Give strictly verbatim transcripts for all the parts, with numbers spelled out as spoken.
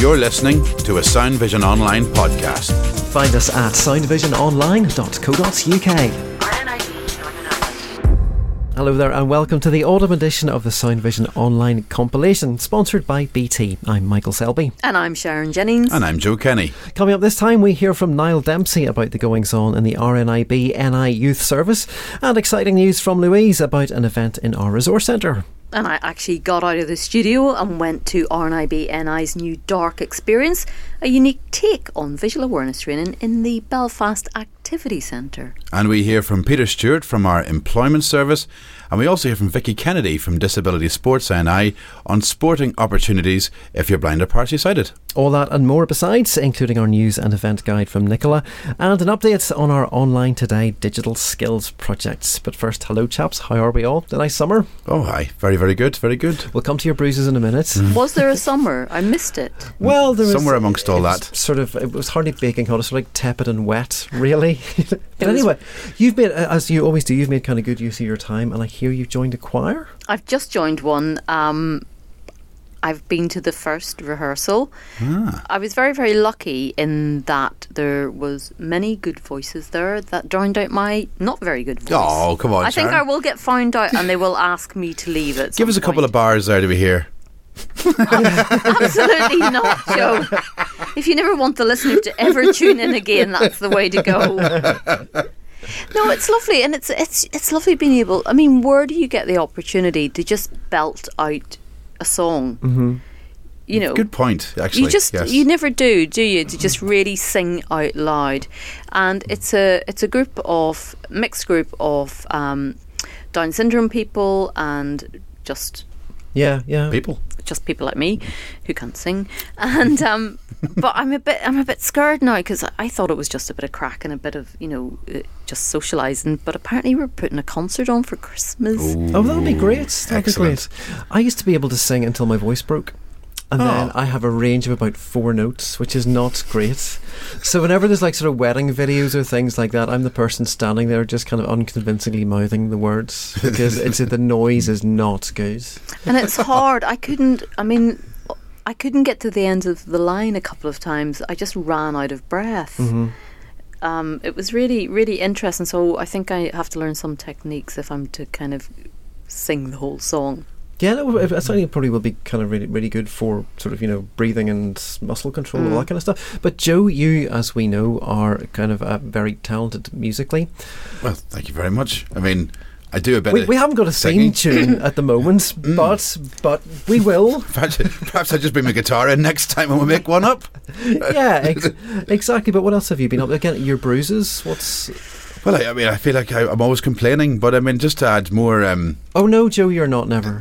You're listening to a Sound Vision Online podcast. Find us at sound vision online dot co dot U K. Hello there and welcome to the autumn edition of the Sound Vision Online compilation, sponsored by B T. I'm Michael Selby. And I'm Sharon Jennings. And I'm Joe Kenny. Coming up this time, we hear from Niall Dempsey about the goings-on in the R N I B N I Youth Service, and exciting news from Louise about an event in our resource centre. And I actually got out of the studio and went to R N I B N I's new Dark Experience, a unique take on visual awareness training in the Belfast Activity Centre. And we hear from Peter Stewart from our Employment Service, and we also hear from Vicky Kennedy from Disability Sports N I on sporting opportunities if you're blind or partially sighted. All that and more besides, including our news and event guide from Nicola, and an update on our Online Today digital skills projects. But first, hello chaps, how are we all? A nice summer? Oh hi, very very good, very good. We'll come to your bruises in a minute. Mm. Was there a summer? I missed it. Well, there was somewhere amongst all that. Sort of, it was hardly baking hot, it was sort of like tepid and wet, really. But anyway, you've made, as you always do, you've made kind of good use of your time, and I hear you've joined a choir. I've just joined one. Um, I've been to the first rehearsal. Ah. I was very, very lucky in that there was many good voices there that drowned out my not very good voice. Oh, come on, I Sharon. think I will get found out and they will ask me to leave it. Give us a point. couple of bars there to be here. Absolutely not, Joe. If you never want the listener to ever tune in again, that's the way to go. No, it's lovely, and it's it's it's lovely being able. I mean, where do you get the opportunity to just belt out a song? Mm-hmm. You know, good point. Actually, you just yes. you never do, do you? To just really sing out loud, and it's a it's a group of mixed group of um, Down syndrome people and just yeah yeah people. Just people like me who can't sing, and um, but I'm a bit I'm a bit scared now because I thought it was just a bit of crack and a bit of you know uh, just socialising, but apparently we're putting a concert on for Christmas. Ooh, oh, that'd be great! That'd excellent. be great. I used to be able to sing until my voice broke. And oh. then I have a range of about four notes, which is not great. So whenever there's like sort of wedding videos or things like that, I'm the person standing there just kind of unconvincingly mouthing the words because it's the noise is not good. And it's hard. I couldn't, I mean, I couldn't get to the end of the line a couple of times. I just ran out of breath. Mm-hmm. Um, it was really, really interesting. So I think I have to learn some techniques if I'm to kind of sing the whole song. Yeah, no, I think it probably will be kind of really, really good for sort of, you know, breathing and muscle control, mm. all that kind of stuff. But Joe, you, as we know, are kind of uh, very talented musically. Well, thank you very much. I mean, I do a bit we, of we haven't got a singing. theme tune at the moment, mm. but but we will. Perhaps, perhaps I just bring my guitar in next time and we'll make one up. Yeah, ex- exactly. But what else have you been up to? Again, your bruises, what's... Well, I, I mean, I feel like I, I'm always complaining, but I mean, just to add more... Um, oh no, Joe, you're not, never.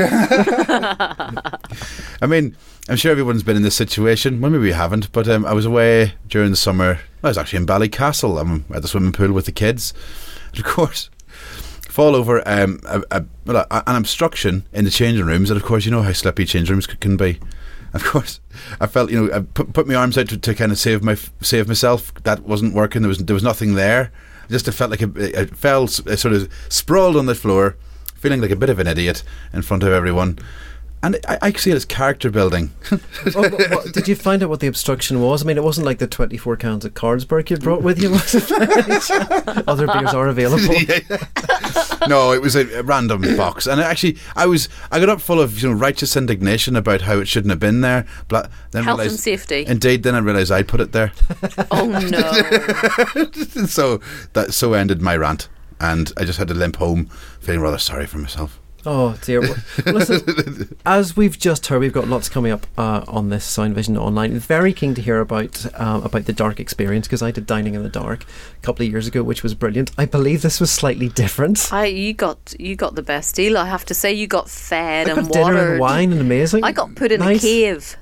I mean, I'm sure everyone's been in this situation. Well, maybe we haven't, but um, I was away during the summer. I was actually in Ballycastle. I'm at the swimming pool with the kids. And of course, fall over um, a, a, well, a, an obstruction in the changing rooms, and of course, you know how slippy changing rooms can be. Of course, I felt, you know, I put, put my arms out to, to kind of save my save myself. That wasn't working. There was there was nothing there. Just I felt like I, I fell, I sort of sprawled on the floor, feeling like a bit of an idiot in front of everyone. And I, I see it as character building. Oh, what, what, did you find out what the obstruction was? I mean, it wasn't like the twenty-four cans of Carlsberg you brought with you, was it? Other beers are available. No, it was a, a random box. And actually, I was I got up full of you know righteous indignation about how it shouldn't have been there. But then Health realised, and safety. Indeed, then I realised I put it there. Oh no! So that so ended my rant, and I just had to limp home, feeling rather sorry for myself. Oh dear. Well, listen, as we've just heard, we've got lots coming up uh, on this Sound Vision Online. Very keen to hear about um, about the Dark Experience, because I did Dining in the Dark a couple of years ago, which was brilliant. I believe this was slightly different. I you got you got the best deal. I have to say, you got fed I and got watered. dinner and wine and amazing. I got put in nice. a cave.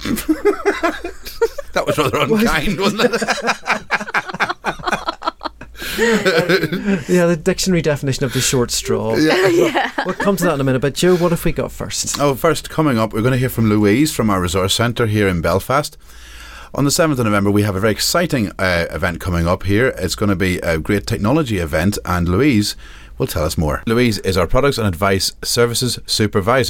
That was rather unkind, wasn't it? Yeah, the dictionary definition of the short straw. Yeah. Yeah. We'll come to that in a minute. But Joe, what have we got first? Oh, first, coming up, we're going to hear from Louise from our resource centre here in Belfast. On the seventh of November, we have a very exciting uh, event coming up here. It's going to be a great technology event, and Louise will tell us more. Louise is our Products and Advice Services Supervisor.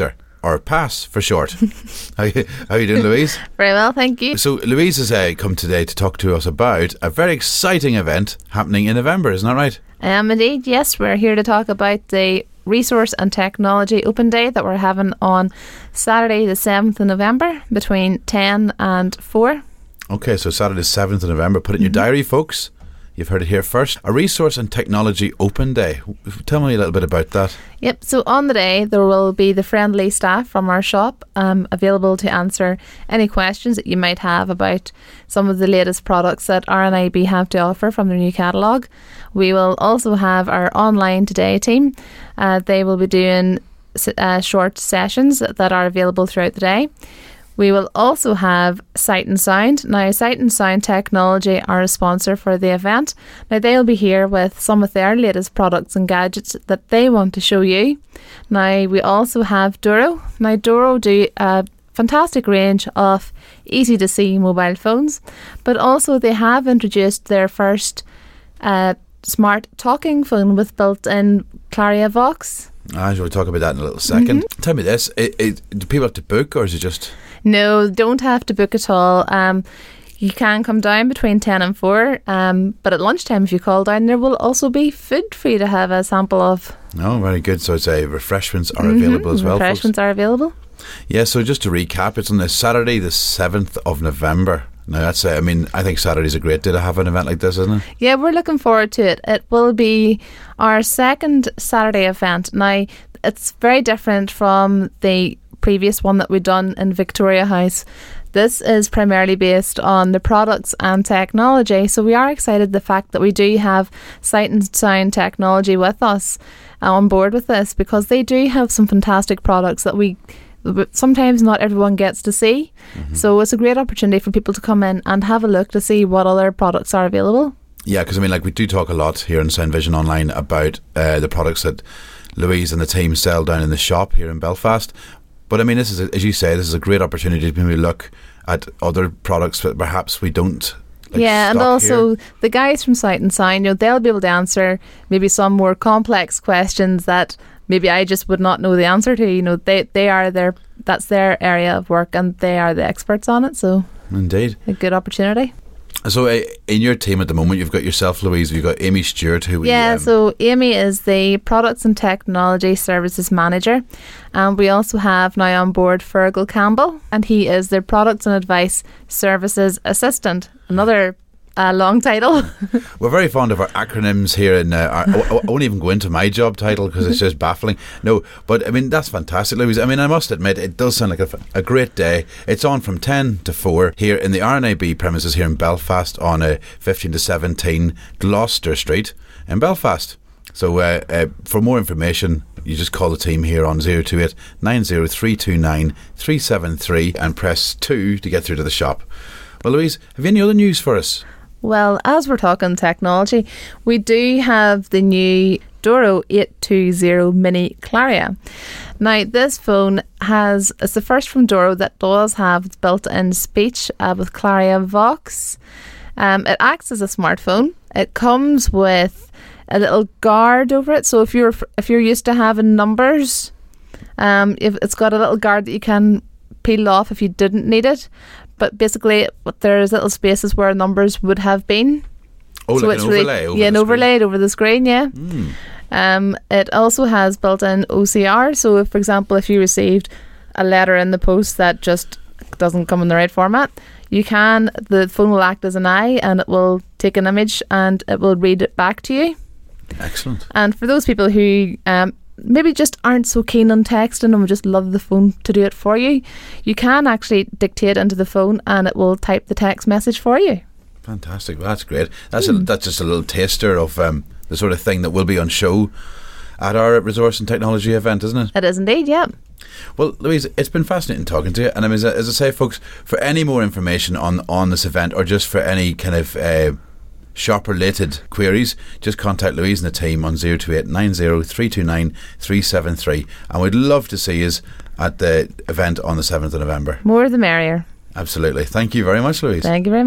or PASS for short. how, you, how you doing, Louise? Very well, thank you. So Louise has uh, come today to talk to us about a very exciting event happening in November, isn't that right? I am indeed, yes. We're here to talk about the Resource and Technology Open Day that we're having on Saturday the seventh of November between ten and four. Okay, so Saturday the seventh of November. Put it in your diary, folks. You've heard it here first. A Resource and Technology Open Day. Tell me a little bit about that. Yep, so on the day there will be the friendly staff from our shop um, available to answer any questions that you might have about some of the latest products that R N I B have to offer from their new catalogue. We will also have our Online Today team. Uh, they will be doing uh, short sessions that are available throughout the day. We will also have Sight and Sound. Now, Sight and Sound Technology are a sponsor for the event. Now, they'll be here with some of their latest products and gadgets that they want to show you. Now, we also have Doro. Now, Doro do a fantastic range of easy-to-see mobile phones, but also they have introduced their first uh, smart talking phone with built-in Claria Vox. I shall talk about that in a little second. Mm-hmm. Tell me this, it, it, do people have to book, or is it just... No, don't have to book at all. Um, you can come down between ten and four, um, but at lunchtime if you call down there will also be food for you to have a sample of. Oh, very good. So it's a refreshments are mm-hmm. available as well, Refreshments folks. are available. Yeah, so just to recap, it's on the Saturday the seventh of November. Now that's, uh, I mean, I think Saturday's a great day to have an event like this, isn't it? Yeah, we're looking forward to it. It will be our second Saturday event. Now, it's very different from the previous one that we've done in Victoria House. This is primarily based on the products and technology, so we are excited the fact that we do have Sight and Sound Technology with us uh, on board with this, because they do have some fantastic products that we sometimes not everyone gets to see. Mm-hmm. So it's a great opportunity for people to come in and have a look to see what other products are available. Yeah, because I mean, like, we do talk a lot here in Sound Vision Online about uh, the products that Louise and the team sell down in the shop here in Belfast. But I mean, this is, a, as you say, this is a great opportunity to maybe look at other products that perhaps we don't. Like, yeah, and also here. The guys from Sight and Sound, you know, they'll be able to answer maybe some more complex questions that maybe I just would not know the answer to. You know, they they are their that's their area of work, and they are the experts on it. So, indeed, a good opportunity. So, uh, in your team at the moment, you've got yourself, Louise. You've got Amy Stewart, who we yeah. Um, so Amy is the Products and Technology Services Manager, and we also have now on board Fergal Campbell, and he is the Products and Advice Services Assistant. Another uh, long title. We're very fond of our acronyms here, and uh, our, I, I won't even go into my job title because it's just baffling. No, but I mean, that's fantastic, Louise. I mean, I must admit, it does sound like a, a great day. It's on from ten to four here in the R N I B premises here in Belfast on uh, fifteen to seventeen Gloucester Street in Belfast. So uh, uh, for more information, you just call the team here on zero two eight, nine zero three two nine, three seven three and press two to get through to the shop. Well, Louise, have you any other news for us? Well, as we're talking technology, we do have the new Doro eight two zero Mini Claria. Now, this phone has, it's the first from Doro that does have built-in speech uh, with Claria Vox. Um, it acts as a smartphone. It comes with a little guard over it, so if you're if you're used to having numbers, um, if it's got a little guard that you can peel off if you didn't need it. But basically, there's little spaces where numbers would have been. Oh, so like it's an overlay really, over yeah, the an screen. overlaid over the screen, yeah. Mm. Um, it also has built-in O C R. So, if, for example, if you received a letter in the post that just doesn't come in the right format, you can, the phone will act as an eye and it will take an image and it will read it back to you. Excellent. And for those people who um, maybe just aren't so keen on texting and would just love the phone to do it for you, you can actually dictate into the phone and it will type the text message for you. Fantastic. Well, that's great. That's mm. a, that's just a little taster of um, the sort of thing that will be on show at our Resource and Technology event, isn't it? It is indeed, yeah. Well, Louise, it's been fascinating talking to you. And I mean, as I, as I say, folks, for any more information on, on this event, or just for any kind of uh, shop-related queries, just contact Louise and the team on zero two eight, nine zero three two nine, three seven three. And we'd love to see you at the event on the seventh of November. More the merrier. Absolutely. Thank you very much, Louise. Thank you very much.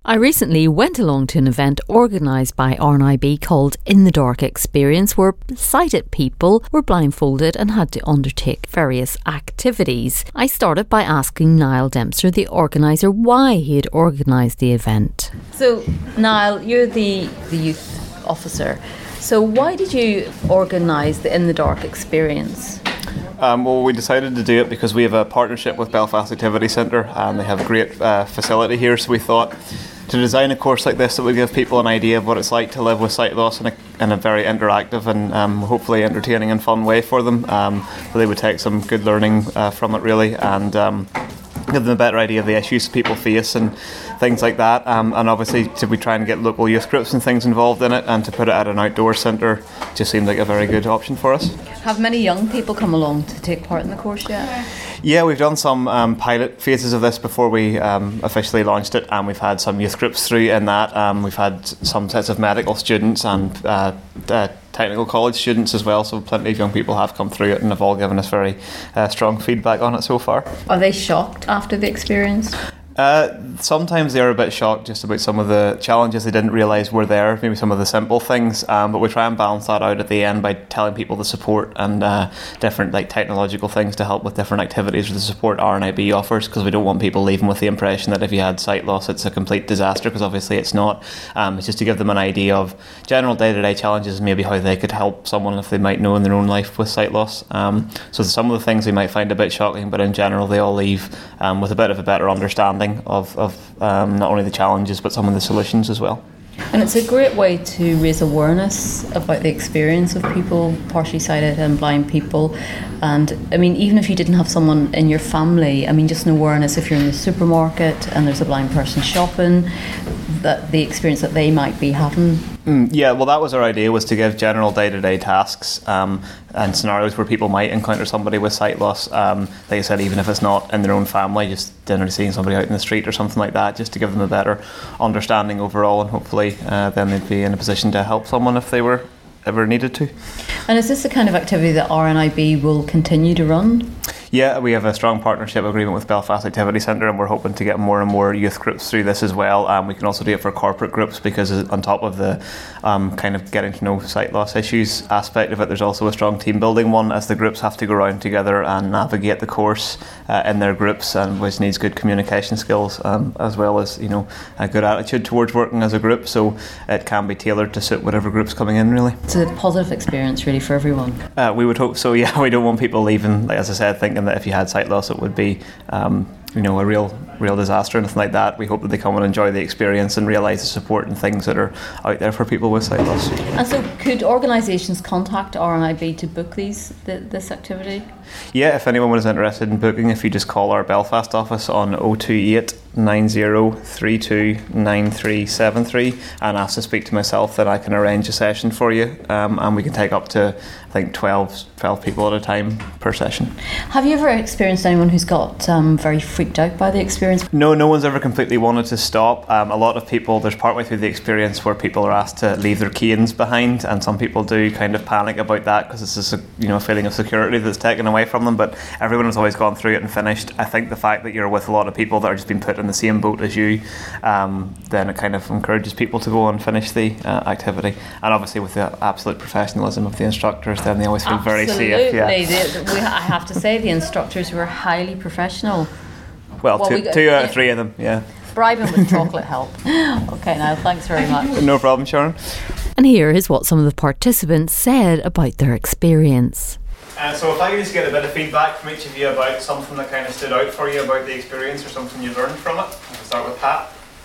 I recently went along to an event organised by R N I B called In the Dark Experience, where sighted people were blindfolded and had to undertake various activities. I started by asking Niall Dempster, the organiser, why he had organised the event. So, Niall, you're the, the youth officer. So why did you organise the In the Dark Experience? Um, well, we decided to do it because we have a partnership with Belfast Activity Centre and they have a great uh, facility here, so we thought to design a course like this that would give people an idea of what it's like to live with sight loss in a, in a very interactive and um, hopefully entertaining and fun way for them. Um, so they would take some good learning uh, from it really, and um, give them a better idea of the issues people face and things like that, um, and obviously to be trying to get local youth groups and things involved in it, and to put it at an outdoor centre just seemed like a very good option for us. Have many young people come along to take part in the course yet? Yeah, we've done some um, pilot phases of this before we um, officially launched it, and we've had some youth groups through in that. Um, we've had some sets of medical students and uh, uh, technical college students as well, so plenty of young people have come through it and have all given us very uh, strong feedback on it so far. Are they shocked after the experience? Uh, sometimes they're a bit shocked just about some of the challenges they didn't realise were there, maybe some of the simple things, um, but we try and balance that out at the end by telling people the support and uh, different like technological things to help with different activities or the support R N I B offers, because we don't want people leaving with the impression that if you had sight loss it's a complete disaster, because obviously it's not. Um, it's just to give them an idea of general day-to-day challenges and maybe how they could help someone if they might know in their own life with sight loss. Um, so some of the things they might find a bit shocking, but in general they all leave um, with a bit of a better understanding of, of um, not only the challenges but some of the solutions as well. And it's a great way to raise awareness about the experience of people, partially sighted and blind people. And I mean, even if you didn't have someone in your family, I mean, just an awareness if you're in the supermarket and there's a blind person shopping, that the experience that they might be having. Mm, yeah, well, that was our idea, was to give general day-to-day tasks um, and scenarios where people might encounter somebody with sight loss. Um, like I said, even if it's not in their own family, just generally seeing somebody out in the street or something like that, just to give them a better understanding overall, and hopefully uh, then they'd be in a position to help someone if they were ever needed to. And is this the kind of activity that R N I B will continue to run? Yeah, we have a strong partnership agreement with Belfast Activity Centre, and we're hoping to get more and more youth groups through this as well. Um, we can also do it for corporate groups, because on top of the um, kind of getting to know sight loss issues aspect of it, there's also a strong team building one, as the groups have to go around together and navigate the course uh, in their groups, and which needs good communication skills um, as well as, you know, a good attitude towards working as a group. So it can be tailored to suit whatever group's coming in, really. It's a positive experience really for everyone. Uh, we would hope so. Yeah, we don't want people leaving, like as I said, thinking that if you had sight loss it would be um, you know, a real real disaster or anything like that. We hope that they come and enjoy the experience and realise the support and things that are out there for people with sight loss. And so could organisations contact R N I B to book these th- this activity? Yeah, if anyone was interested in booking, if you just call our Belfast office on oh two eight, nine oh three two, nine three seven three and ask to speak to myself, then I can arrange a session for you, um, and we can take up to I think twelve, twelve people at a time per session. Have you ever experienced anyone who's got um, very freaked out by the experience? No, no one's ever completely wanted to stop. Um, a lot of people, there's partway through the experience where people are asked to leave their canes behind, and some people do kind of panic about that because it's just a, you know, a feeling of security that's taken away from them, but everyone has always gone through it and finished. I think the fact that you're with a lot of people that are just being put in the same boat as you, um, then it kind of encourages people to go and finish the uh, activity. And obviously with the absolute professionalism of the instructors, then they always feel Absolutely. very safe. Yeah. The, the, we, I have to say the instructors were highly professional. Well, well two, we got, two out of three of them, yeah. Bribing with chocolate help. Okay, now thanks very much. No problem, Sharon. And here is what some of the participants said about their experience. Uh, so if I could just get a bit of feedback from each of you about something that kind of stood out for you about the experience or something you learned from it. I'll start with Pat.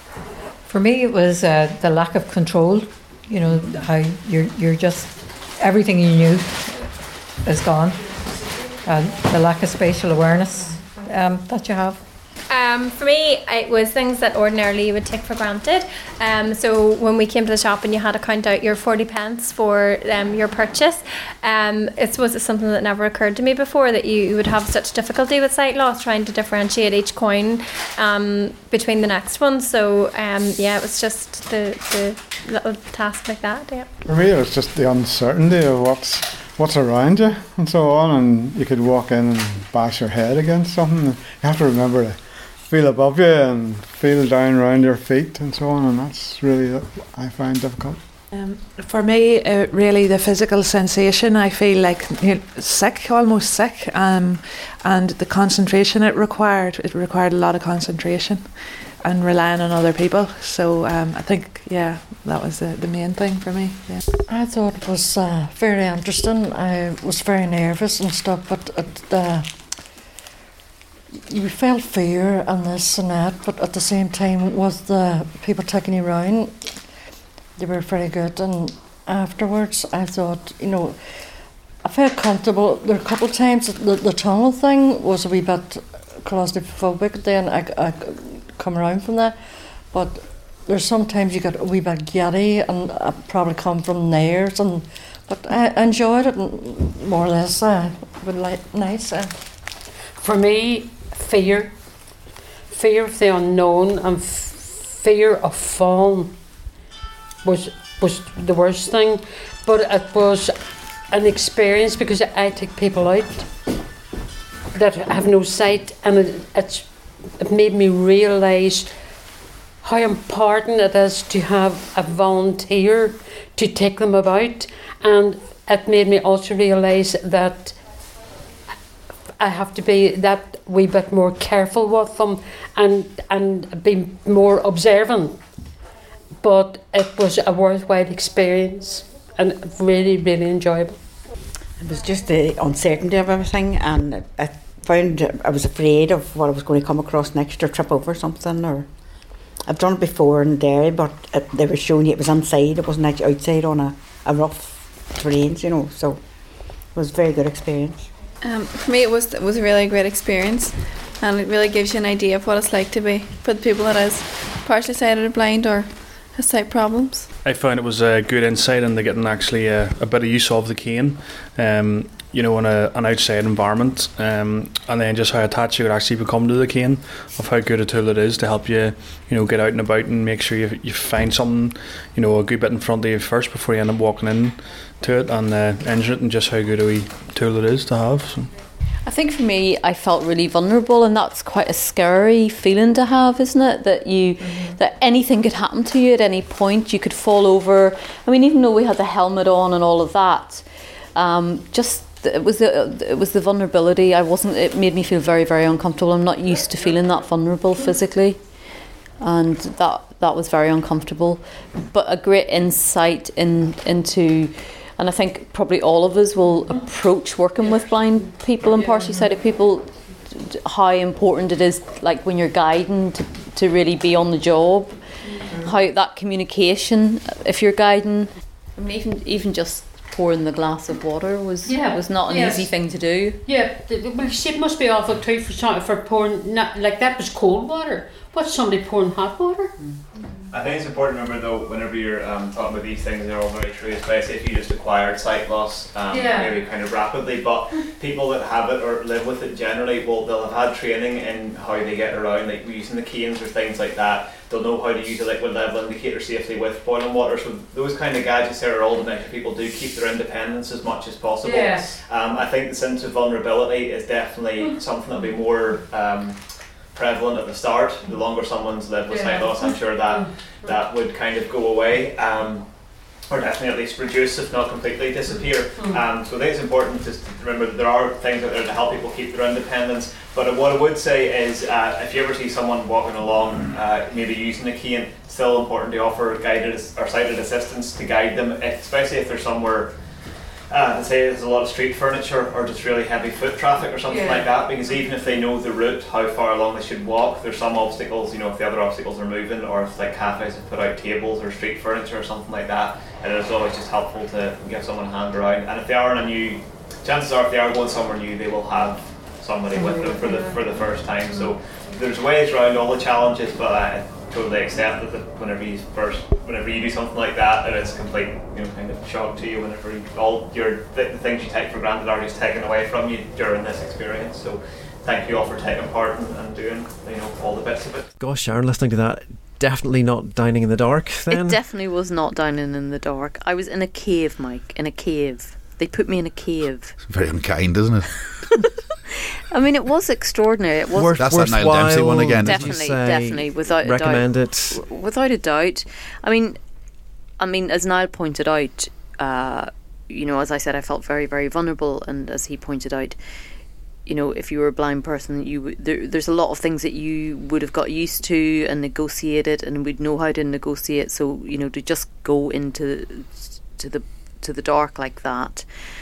For me, it was uh, the lack of control. You know, how you're you're just, everything you knew is gone. And the lack of spatial awareness um, that you have. Um, for me, it was things that ordinarily you would take for granted. Um, so when we came to the shop and you had to count out your forty pence for um, your purchase, um, it was something that never occurred to me before, that you, you would have such difficulty with sight loss trying to differentiate each coin um, between the next one. So um, yeah, it was just the, the little task like that. Yeah. For me, it was just the uncertainty of what's what's around you and so on, and you could walk in and bash your head against something. You have to remember to feel above you and feel down around your feet and so on, and that's really, I find difficult. Um, for me, uh, really the physical sensation, I feel like you know, sick, almost sick, um, and the concentration it required, it required a lot of concentration and relying on other people. So um, I think, yeah, that was the, the main thing for me. Yeah. I thought it was uh, very interesting. I was very nervous and stuff, but it, uh, you felt fear and this and that, but at the same time, with the people taking you around, they were very good. And afterwards, I thought, you know, I felt comfortable. There were a couple of times that the, the tunnel thing was a wee bit claustrophobic. Then I, I come around from that, but there's sometimes you get a wee bit giddy, and I probably come from theirs. And but I enjoyed it, and more or less. I would like nice. Uh. For me, fear, fear of the unknown, and f- fear of falling was was the worst thing. But it was an experience because I take people out that have no sight, and it, it's, it made me realise how important it is to have a volunteer to take them about, and it made me also realise that I have to be that wee bit more careful with them and and be more observant. But it was a worthwhile experience and really, really enjoyable. It was just the uncertainty of everything, and I found I was afraid of what I was going to come across next, or trip over something. Or I've done it before in Derry, but it, they were showing you it was inside, it wasn't actually outside on a, a rough terrain, you know, so it was a very good experience. Um, for me, it was it was a really great experience, and it really gives you an idea of what it's like to be for the people that is partially sighted or blind or has sight problems. I found it was a good insight into getting actually a, a bit of use of the cane, um, you know, in a, an outside environment, um, and then just how attached you would actually become to the cane, of how good a tool it is to help you, you know, get out and about and make sure you you find something, you know, a good bit in front of you first before you end up walking in to it and uh, injure it, and just how good a wee tool it is to have. So. I think for me, I felt really vulnerable, and that's quite a scary feeling to have, isn't it? That you, mm-hmm. that anything could happen to you at any point. You could fall over. I mean, even though we had the helmet on and all of that, um, just it was the it was the vulnerability. I wasn't. It made me feel very, very uncomfortable. I'm not used to feeling that vulnerable physically, and that that was very uncomfortable. But a great insight in into. And I think probably all of us will approach working with blind people and partially sighted people, how important it is, like when you're guiding, to, to really be on the job, how that communication, if you're guiding, I mean, even even just pouring the glass of water was yeah. was not an yes. easy thing to do. Yeah, well, it must be awful too for for pouring, not, like that was cold water. What's somebody pouring hot water? I think it's important to remember though, whenever you're um, talking about these things, they're all very true, especially if you just acquired sight loss um, yeah. maybe kind of rapidly, but people that have it or live with it generally, well, they'll have had training in how they get around, like using the canes or things like that. They'll know how to use a liquid level indicator safely with boiling water, so those kind of gadgets there are all to make sure people do keep their independence as much as possible. Yes. Um, I think the sense of vulnerability is definitely something that'll be more um, prevalent at the start. The longer someone's lived with sight loss, I'm sure that that would kind of go away, um, or definitely at least reduce, if not completely disappear. Um, so I think it's important to remember that there are things out there to help people keep their independence. But what I would say is, uh, if you ever see someone walking along, uh, maybe using a cane, it's still important to offer guided or sighted assistance to guide them, especially if they're somewhere. Uh, say there's a lot of street furniture or just really heavy foot traffic or something yeah. like that, because even if they know the route, how far along they should walk, there's some obstacles, you know, if the other obstacles are moving, or if like cafes have put out tables or street furniture or something like that, and it's always just helpful to give someone a hand around. And if they are in a new, chances are if they are going somewhere new, they will have somebody with them for the for the first time. So there's ways around all the challenges, but I totally accept that whenever you first, whenever you do something like that, that it's a complete, you know, kind of shock to you. Whenever you, all your the, the things you take for granted are just taken away from you during this experience. So thank you all for taking part and, and doing, you know, all the bits of it. Gosh, Sharon, listening to that, definitely not dining in the dark then. It definitely was not dining in the dark. I was in a cave, Mike, in a cave. They put me in a cave. It's very unkind, isn't it? I mean, it was extraordinary. It was Worth, That's that Niall Dempsey one again. Definitely, definitely, without recommend a doubt. it. Without a doubt. I mean, I mean, as Niall pointed out, uh, you know, as I said, I felt very, very vulnerable, and as he pointed out, you know, if you were a blind person, you w- there, there's a lot of things that you would have got used to and negotiated, and we'd know how to negotiate. So, you know, to just go into to the to the dark like that,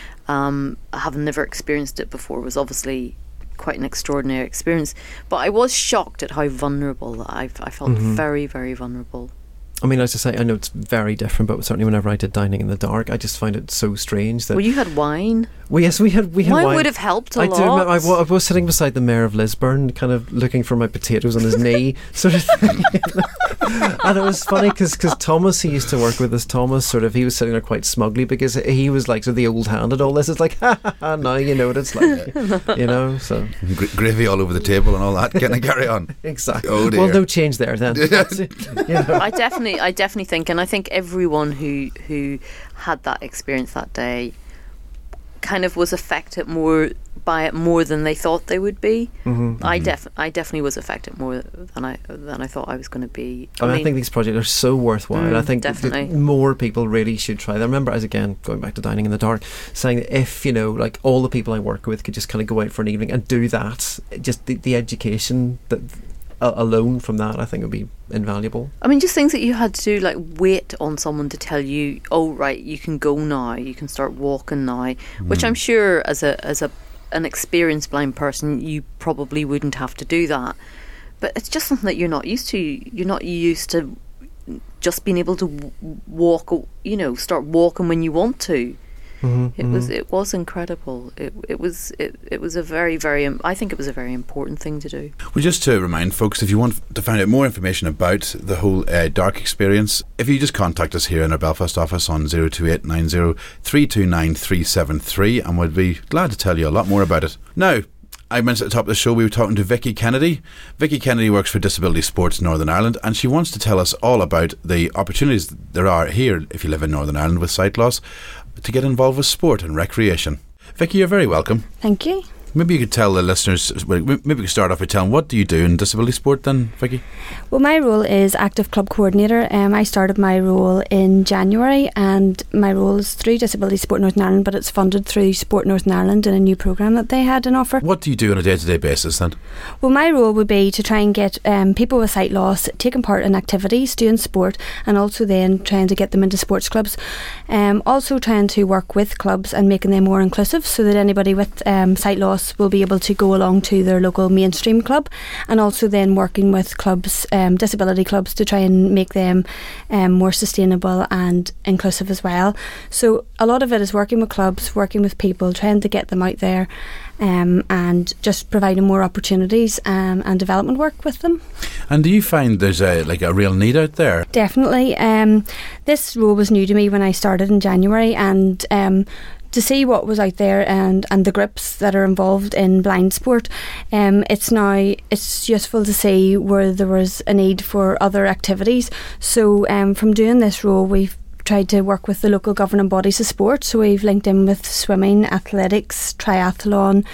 um, having never experienced it before, was obviously quite an extraordinary experience. But I was shocked at how vulnerable I, I felt. Mhm. Very, very vulnerable. I mean, as I say, I know it's very different, but certainly whenever I did Dining in the Dark, I just find it so strange that. Well, you had wine. Well, yes, we had we had Wine wine. would have helped a I lot. do remember. I, wa- I was sitting beside the mayor of Lisburn, kind of looking for my potatoes on his knee, sort of thing. And it was funny because Thomas, he used to work with us. Thomas, sort of, he was sitting there quite smugly because he was like, so the old hand at all this. It's like, ha ha ha. Now you know what it's like, you know. So Gra- gravy all over the table and all that. Can I carry on? Exactly. Oh dear. Well, no change there then. You know. I definitely, I definitely think, and I think everyone who who had that experience that day kind of was affected more by it more than they thought they would be. Mhm. I def, I definitely was affected more than I than I thought I was going to be. I mean, I think these projects are so worthwhile. Mm, I think that- that definitely. more people really should try them. I remember, as again, going back to Dining in the Dark, saying that if, you know, like all the people I work with could just kind of go out for an evening and do that, just the, the education that uh, alone from that, I think would be invaluable. I mean, just things that you had to do, like wait on someone to tell you, oh right, you can go now, you can start walking now, which Mm. I'm sure as a as a an experienced blind person, you probably wouldn't have to do that. But it's just something that you're not used to. You're not used to just being able to w- walk, you know, start walking when you want to. Mhm, It was mhm. it was incredible. It it was it, it was a very very um, I think it was a very important thing to do. Well, just to remind folks, if you want to find out more information about the whole uh, dark experience, if you just contact us here in our Belfast office on zero two eight nine zero three two nine three seven three, and we'd be glad to tell you a lot more about it. Now, I mentioned at the top of the show we were talking to Vicky Kennedy. Vicky Kennedy works for Disability Sports Northern Ireland, and she wants to tell us all about the opportunities there are here, if you live in Northern Ireland with sight loss, to get involved with sport and recreation. Vicky, you're very welcome. Thank you. Maybe you could tell the listeners, well, maybe we could start off by telling, what do you do in disability sport then, Vicky? Well, my role is active club coordinator. Um, I started my role in January, and my role is through Disability Sport Northern Ireland, but it's funded through Sport Northern Ireland in a new programme that they had on offer. What do you do on a day-to-day basis then? Well, my role would be to try and get um, people with sight loss taking part in activities, doing sport, and also then trying to get them into sports clubs. Um, also trying to work with clubs and making them more inclusive so that anybody with um, sight loss will be able to go along to their local mainstream club, and also then working with clubs, um, disability clubs, to try and make them um, more sustainable and inclusive as well. So a lot of it is working with clubs, working with people, trying to get them out there, um, and just providing more opportunities um, and development work with them. And do you find there's a like a real need out there? Definitely. Um, this role was new to me when I started in January, and um, to see what was out there and, and the groups that are involved in blind sport, um, it's now it's useful to see where there was a need for other activities. So um, from doing this role, we've tried to work with the local governing bodies of sport. So we've linked in with swimming, athletics, triathlon,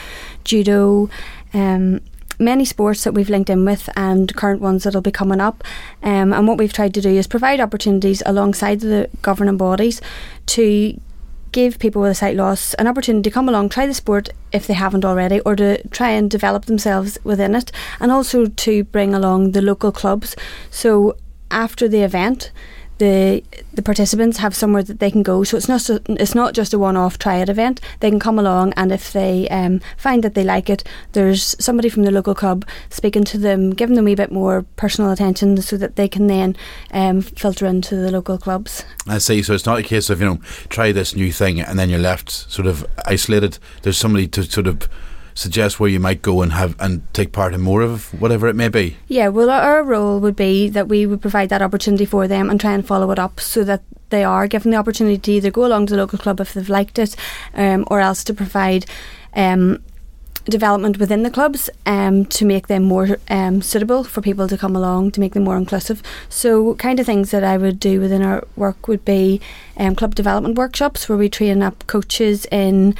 judo, um, many sports that we've linked in with, and current ones that'll be coming up. Um, and what we've tried to do is provide opportunities alongside the governing bodies to give people with a sight loss an opportunity to come along, try the sport if they haven't already, or to try and develop themselves within it, and also to bring along the local clubs. So after the event, the the participants have somewhere that they can go. So it's not so, it's not just a one-off try it event. They can come along, and if they um, find that they like it, there's somebody from the local club speaking to them, giving them a wee bit more personal attention, so that they can then um, filter into the local clubs. I see. So it's not a case of, you know, try this new thing and then you're left sort of isolated. There's somebody to sort of suggest where you might go and have and take part in more of whatever it may be. Yeah, well, our role would be that we would provide that opportunity for them and try and follow it up, so that they are given the opportunity to either go along to the local club if they've liked it, um, or else to provide um, development within the clubs um, to make them more um, suitable for people to come along, to make them more inclusive. So kind of things that I would do within our work would be um, club development workshops, where we train up coaches in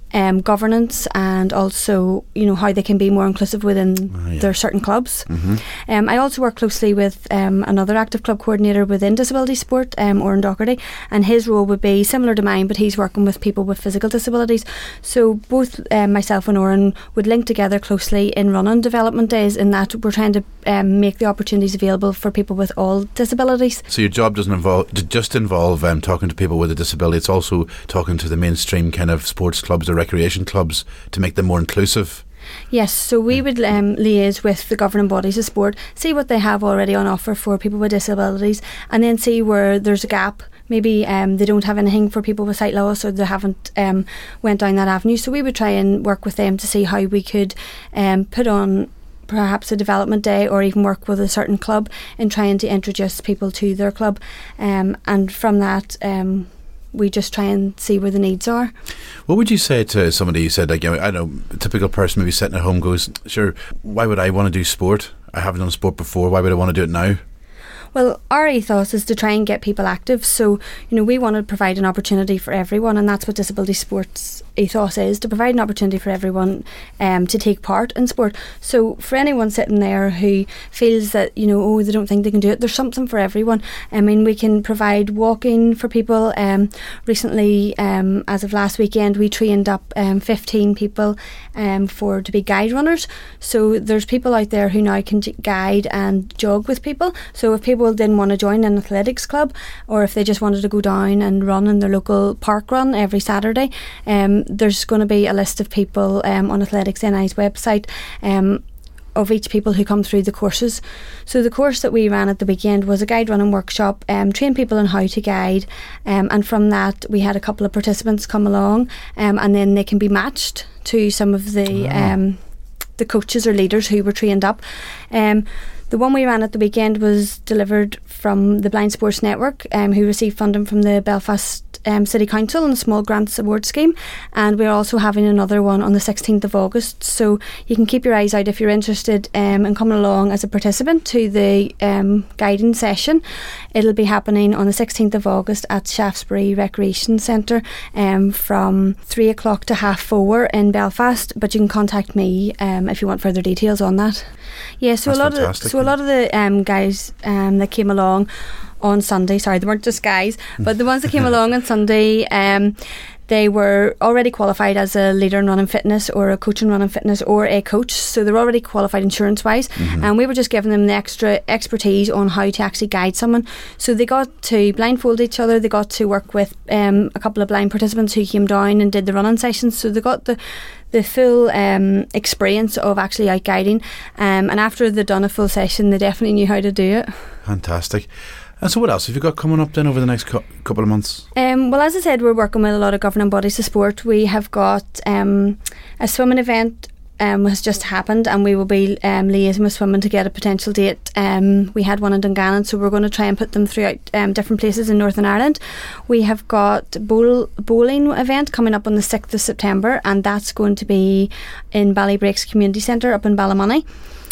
um, governance and also, you know, how they can be more inclusive within oh, yeah. their certain clubs. Mm-hmm. Um, I also work closely with um, another active club coordinator within disability sport, um, Oran Doherty, and his role would be similar to mine, but he's working with people with physical disabilities. So both um, myself and Oran would link together closely in running development days, in that we're trying to um, make the opportunities available for people with all disabilities. So your job doesn't involve just involve um, talking to people with a disability, it's also talking to the mainstream kind of sports clubs or recreation clubs to make them more inclusive. Yes, so we would um, liaise with the governing bodies of sport, see what they have already on offer for people with disabilities, and then see where there's a gap. Maybe um, they don't have anything for people with sight loss, or they haven't um, went down that avenue. So we would try and work with them to see how we could um, put on perhaps a development day, or even work with a certain club in trying to introduce people to their club. Um, and from that, um, we just try and see where the needs are. What would you say to somebody who said, like, you know, I don't know, a typical person maybe sitting at home goes, sure, why would I want to do sport? I haven't done sport before, why would I want to do it now? Well, our ethos is to try and get people active. So, you know, we want to provide an opportunity for everyone, and that's what disability sports ethos is, to provide an opportunity for everyone um, to take part in sport. So for anyone sitting there who feels that, you know, oh, they don't think they can do it, there's something for everyone. I mean, we can provide walking for people. Um, recently, um, as of last weekend, we trained up um, fifteen people um, for to be guide runners. So there's people out there who now can guide and jog with people. So if people didn't want to join an athletics club, or if they just wanted to go down and run in their local park run every Saturday, um, there's going to be a list of people um, on Athletics N I's website um, of each people who come through the courses. So the course that we ran at the weekend was a guide running workshop, um, train people on how to guide, um, and from that we had a couple of participants come along, um, and then they can be matched to some of the oh. um, the coaches or leaders who were trained up. Um, The one we ran at the weekend was delivered from the Blind Sports Network, um, who received funding from the Belfast um, City Council and a small grants award scheme, and we're also having another one on the sixteenth of August, so you can keep your eyes out if you're interested um, in coming along as a participant to the um, guiding session. It'll be happening on the sixteenth of August at Shaftesbury Recreation Centre um, from three o'clock to half four in Belfast, but you can contact me um, if you want further details on that. Yeah, so That's a lot fantastic. of so a lot of the um, guys um, that came along on Sunday, sorry, they weren't just guys, but the ones that came along on Sunday, um, they were already qualified as a leader in running fitness, or a coach in running fitness, or a coach, so they're already qualified insurance wise, mm-hmm. and we were just giving them the extra expertise on how to actually guide someone. So they got to blindfold each other, they got to work with um, a couple of blind participants who came down and did the running sessions, so they got the the full um, experience of actually out guiding, um, and after they'd done a full session, they definitely knew how to do it. Fantastic. And so what else have you got coming up then over the next co- couple of months? Um, well, as I said, we're working with a lot of governing bodies of sport. We have got um, a swimming event um, has just happened, and we will be um, liaising with swimming to get a potential date. Um, we had one in Dungannon, so we're going to try and put them throughout um, different places in Northern Ireland. We have got bowl, bowling event coming up on the sixth of September, and that's going to be in Ballybreaks Community Centre up in Ballymoney.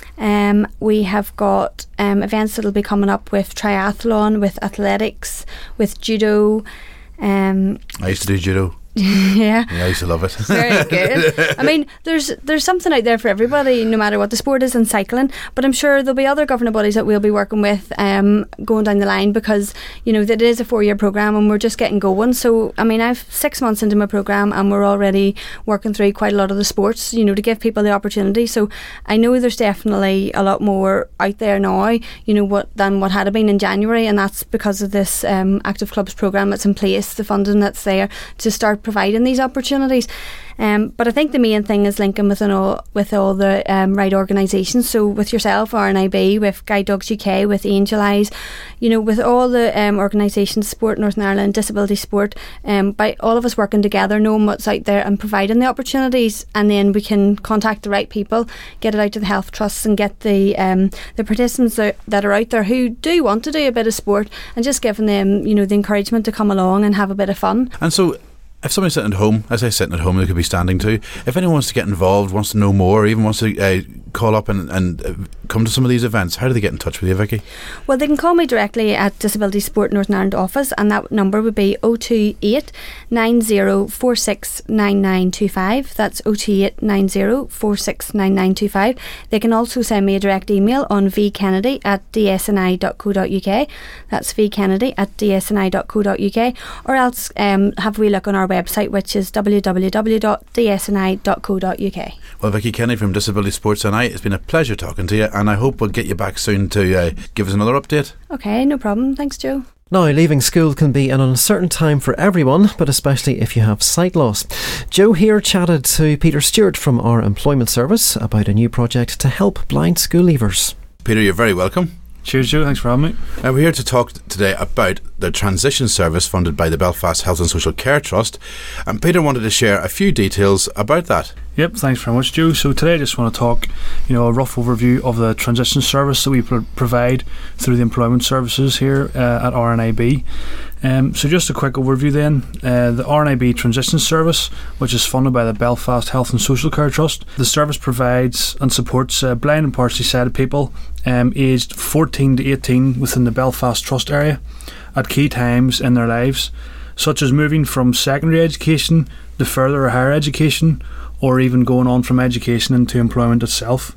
Um, we have got um, events that will be coming up with triathlon, with athletics, with judo. Um, I used to do judo. yeah. yeah, I used to love it. Very good. I mean, there's there's something out there for everybody, no matter what the sport is, in cycling. But I'm sure there'll be other governing bodies that we'll be working with um, going down the line, because, you know, that it is a four-year programme and we're just getting going. So, I mean, I've six months into my programme and we're already working through quite a lot of the sports, you know, to give people the opportunity. So I know there's definitely a lot more out there now, you know, what than what had been in January, and that's because of this um, Active Clubs programme that's in place, the funding that's there to start providing these opportunities. Um, but I think the main thing is linking with all with all the um, right organisations. So with yourself, R N I B, with Guide Dogs U K, with Angel Eyes, you know, with all the um, organisations, Sport Northern Ireland, Disability Sport, um, by all of us working together, knowing what's out there and providing the opportunities, and then we can contact the right people, get it out to the health trusts, and get the um, the participants that, that are out there who do want to do a bit of sport, and just giving them, you know, the encouragement to come along and have a bit of fun. And so, if somebody's sitting at home, as I sitting at home, they could be standing too. If anyone wants to get involved, wants to know more, or even wants to uh, call up and, and uh, come to some of these events, how do they get in touch with you, Vicky? Well, they can call me directly at Disability Support Northern Ireland office, and that number would be oh two eight, nine oh four six, nine nine two five. That's oh two eight, nine oh four six, nine nine two five. They can also send me a direct email on vkennedy at d s n i dot co dot u k. That's vkennedy at d s n i dot co dot u k, or else um, have a wee look on our website, which is w w w dot d s n i dot co dot u k. Well, Vicky Kenny from Disability Sports N I, it's been a pleasure talking to you, and I hope we'll get you back soon to uh, give us another update. Okay, no problem. Thanks, Joe. Now, leaving school can be an uncertain time for everyone, but especially if you have sight loss. Joe here chatted to Peter Stewart from our employment service about a new project to help blind school leavers. Peter, you're very welcome. Cheers, Joe. Thanks for having me. Uh, we're here to talk today about the transition service funded by the Belfast Health and Social Care Trust, and Peter wanted to share a few details about that. Yep, thanks very much, Joe. So today I just want to talk, you know, a rough overview of the transition service that we pro- provide through the employment services here uh, at R N I B. Um, so just a quick overview then. Uh, the R N I B Transition Service, which is funded by the Belfast Health and Social Care Trust. The service provides and supports uh, blind and partially sighted people um, aged fourteen to eighteen within the Belfast Trust area at key times in their lives, such as moving from secondary education to further or higher education, or even going on from education into employment itself.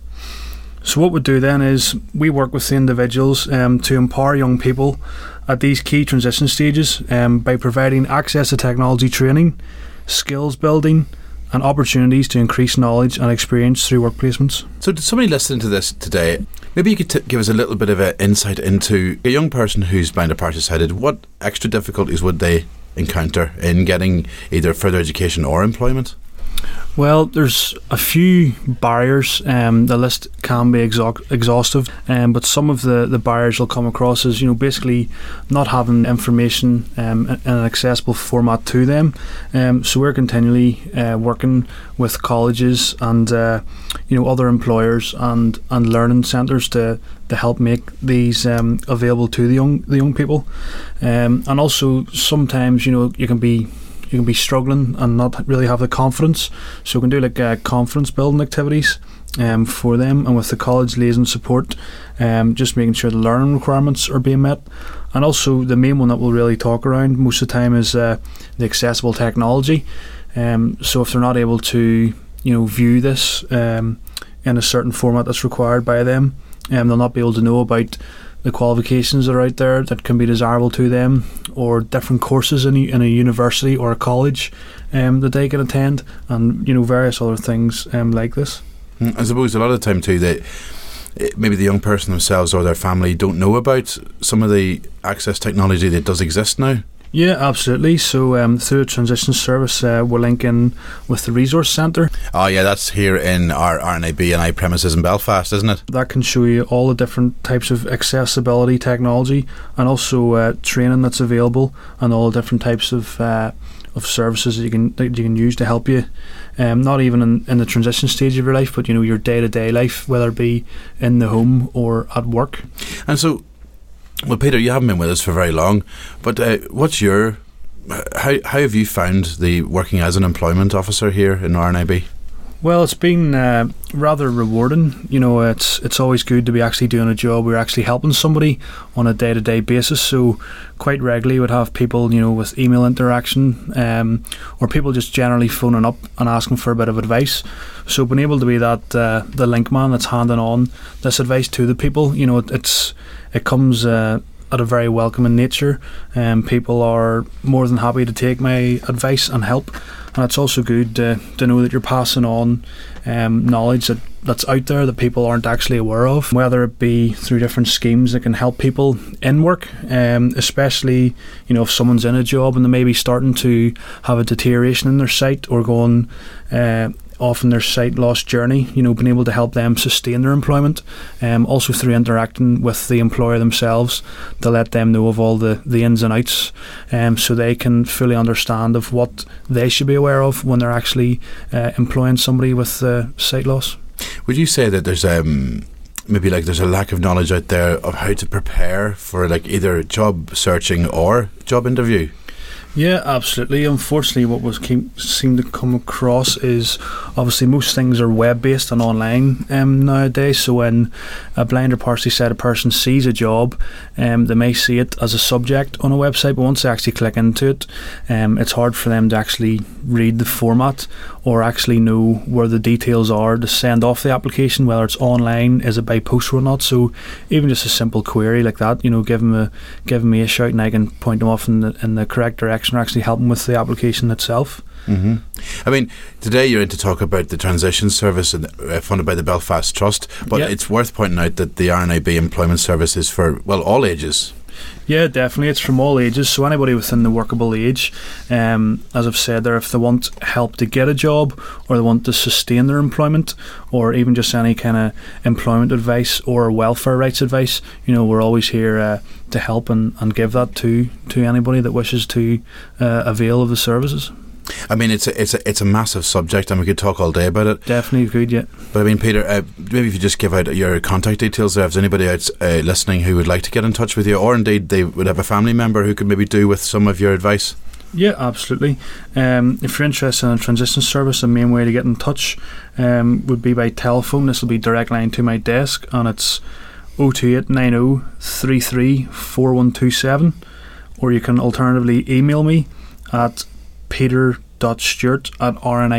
So what we do then is we work with the individuals um, to empower young people at these key transition stages um, by providing access to technology training, skills building, and opportunities to increase knowledge and experience through work placements. So to somebody listening to this today, maybe you could t- give us a little bit of an insight into a young person who's blind or partially sighted. What extra difficulties would they encounter in getting either further education or employment? Well, there's a few barriers. Um, the list can be exo- exhaustive, um, but some of the, the barriers will come across as, you know, basically not having information um, in an accessible format to them. Um, so we're continually uh, working with colleges and uh, you know other employers and, and learning centres to, to help make these um, available to the young the young people. Um, and also sometimes, you know, you can be you can be struggling and not really have the confidence, so we can do like uh, confidence building activities um, for them, and with the college liaison support, um, just making sure the learning requirements are being met. And also the main one that we'll really talk around most of the time is uh, the accessible technology. Um, so if they're not able to, you know, view this um, in a certain format that's required by them, um, they'll not be able to know about the qualifications that are out there that can be desirable to them, or different courses in a, in a university or a college um, that they can attend, and you know various other things um, like this. I suppose a lot of the time too, that maybe the young person themselves or their family don't know about some of the access technology that does exist now. Yeah, absolutely. So um, through the transition service, uh, we're linking with the resource centre. Oh yeah, that's here in our R N I B and I premises in Belfast, isn't it? That can show you all the different types of accessibility technology, and also uh, training that's available, and all the different types of uh, of services that you can that you can use to help you. Um, not even in, in the transition stage of your life, but you know your day to day life, whether it be in the home or at work. And so, well, Peter, you haven't been with us for very long, but uh, what's your how how have you found the working as an employment officer here in R N I B? Well, it's been uh, rather rewarding. You know, it's it's always good to be actually doing a job where you're actually helping somebody on a day to day basis. So, quite regularly, would have people, you know, with email interaction, um, or people just generally phoning up and asking for a bit of advice. So, being able to be that uh, the link man that's handing on this advice to the people, you know, it, it's it comes uh, at a very welcoming nature, and um, people are more than happy to take my advice and help. And it's also good to, to know that you're passing on um, knowledge that, that's out there that people aren't actually aware of, whether it be through different schemes that can help people in work, um, especially, you know, if someone's in a job and they may be starting to have a deterioration in their sight or going uh, off in their sight loss journey, you know, being able to help them sustain their employment, um, also through interacting with the employer themselves to let them know of all the, the ins and outs, um, so they can fully understand of what they should be aware of when they're actually uh, employing somebody with uh, sight loss. Would you say that there's um, maybe like there's a lack of knowledge out there of how to prepare for like either job searching or job interview? Yeah, absolutely. Unfortunately, what was came, seemed to come across is obviously most things are web-based and online um, nowadays. So when a blind or partially sighted person sees a job, um, they may see it as a subject on a website, but once they actually click into it, um, it's hard for them to actually read the format or actually know where the details are to send off the application, whether it's online, is it by post or not. So even just a simple query like that, you know, give them a give me a shout and I can point them off in the, in the correct direction, or actually help them with the application itself. Mm-hmm. I mean, today you're in to talk about the transition service and, uh, funded by the Belfast Trust, but yep. It's worth pointing out that the R N I B employment service is for, well, all ages. Yeah, definitely. It's from all ages, so anybody within the workable age, um, as I've said there, if they want help to get a job or they want to sustain their employment, or even just any kind of employment advice or welfare rights advice, you know, we're always here uh, to help and, and give that to, to anybody that wishes to uh, avail of the services. I mean, it's a, it's a, it's a massive subject and we could talk all day about it. Definitely good, yeah. But I mean, Peter, uh, maybe if you just give out your contact details there, if there's anybody out uh, listening who would like to get in touch with you, or indeed they would have a family member who could maybe do with some of your advice. Yeah, absolutely. Um, if you're interested in a transition service, the main way to get in touch um, would be by telephone. This will be direct line to my desk, and it's oh two eight nine oh three three four one two seven, or you can alternatively email me at peter.stewart at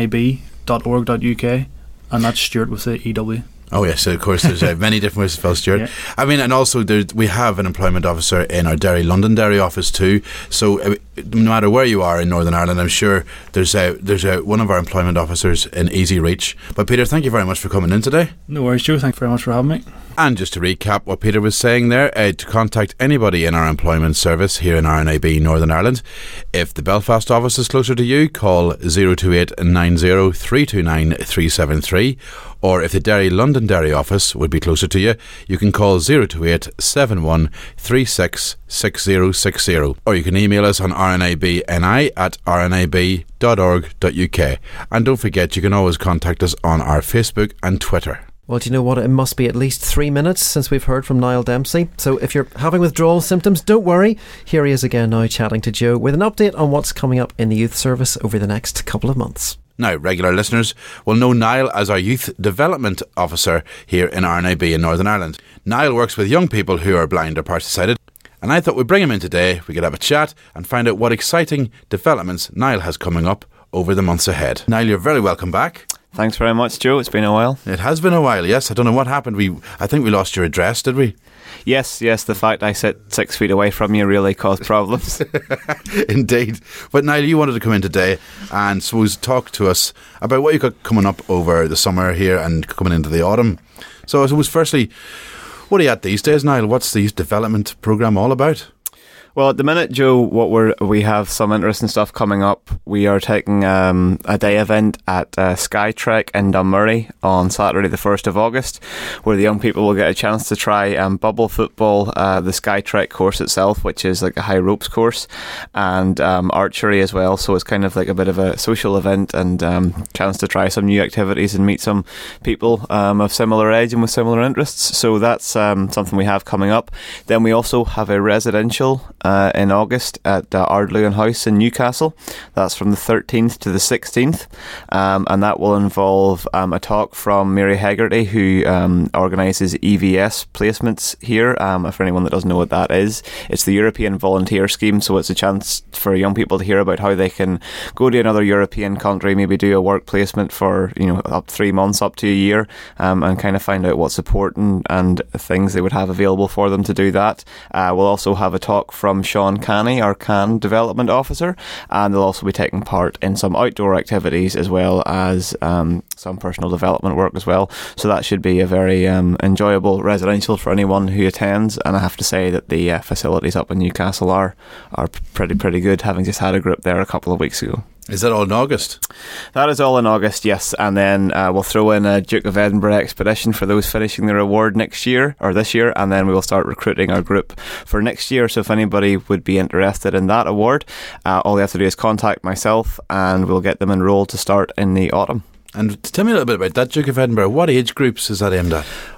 rnib.org.uk, and that's Stewart with the E W. Oh yes, of course there's uh, many different ways to spell Stewart. Yeah. I mean, and also there, we have an employment officer in our Derry Londonderry office too, so uh, no matter where you are in Northern Ireland, I'm sure there's a, there's a, one of our employment officers in easy reach. But Peter, thank you very much for coming in today. No worries, Joe, thank you very much for having me. And just to recap what Peter was saying there, uh, to contact anybody in our employment service here in R N I B Northern Ireland, if the Belfast office is closer to you, call oh two eight nine oh three two nine three seven three, or if the Derry Londonderry office would be closer to you, you can call oh two eight seven one three six six oh six oh, or you can email us on r n i b n i at r n i b dot org dot u k. And don't forget, you can always contact us on our Facebook and Twitter. Well, do you know what? It must be at least three minutes since we've heard from Niall Dempsey. So if you're having withdrawal symptoms, don't worry. Here he is again now chatting to Joe with an update on what's coming up in the youth service over the next couple of months. Now, regular listeners will know Niall as our Youth Development Officer here in R N I B in Northern Ireland. Niall works with young people who are blind or partially sighted, and I thought we'd bring him in today. We could have a chat and find out what exciting developments Niall has coming up over the months ahead. Niall, you're very welcome back. Thanks very much, Joe. It's been a while. It has been a while, yes. I don't know what happened. We, I think we lost your address, did we? Yes, yes. The fact I sit six feet away from you really caused problems. Indeed. But Niall, you wanted to come in today and suppose talk to us about what you've got coming up over the summer here and coming into the autumn. So I suppose firstly, what are you at these days, Niall? What's the youth development programme all about? Well, at the minute, Joe, what we're we have some interesting stuff coming up. We are taking um, a day event at uh, Skytrek in Dunmurry on Saturday, the first of August, where the young people will get a chance to try um, bubble football, uh, the Skytrek course itself, which is like a high ropes course, and um, archery as well. So it's kind of like a bit of a social event and um, chance to try some new activities and meet some people um, of similar age and with similar interests. So that's um, something we have coming up. Then we also have a residential Uh, in August at uh, Ardluan House in Newcastle. That's from the thirteenth to the sixteenth, um, and that will involve um, a talk from Mary Hegarty, who um, organises E V S placements here. Um, for anyone that doesn't know what that is, it's the European Volunteer Scheme, so it's a chance for young people to hear about how they can go to another European country, maybe do a work placement for, you know, up three months, up to a year, um, and kind of find out what support and, and things they would have available for them to do that. Uh, we'll also have a talk from From Sean Canny, our C A N Development Officer, and they'll also be taking part in some outdoor activities as well as um, some personal development work as well. So that should be a very um, enjoyable residential for anyone who attends. And I have to say that the uh, facilities up in Newcastle are are pretty pretty good, having just had a group there a couple of weeks ago. Is that all in August? That is all in August, yes. And then uh, we'll throw in a Duke of Edinburgh expedition for those finishing their award next year, or this year, and then we will start recruiting our group for next year. So if anybody would be interested in that award, uh, all they have to do is contact myself and we'll get them enrolled to start in the autumn. And tell me a little bit about that Duke of Edinburgh. What age groups is that aimed at?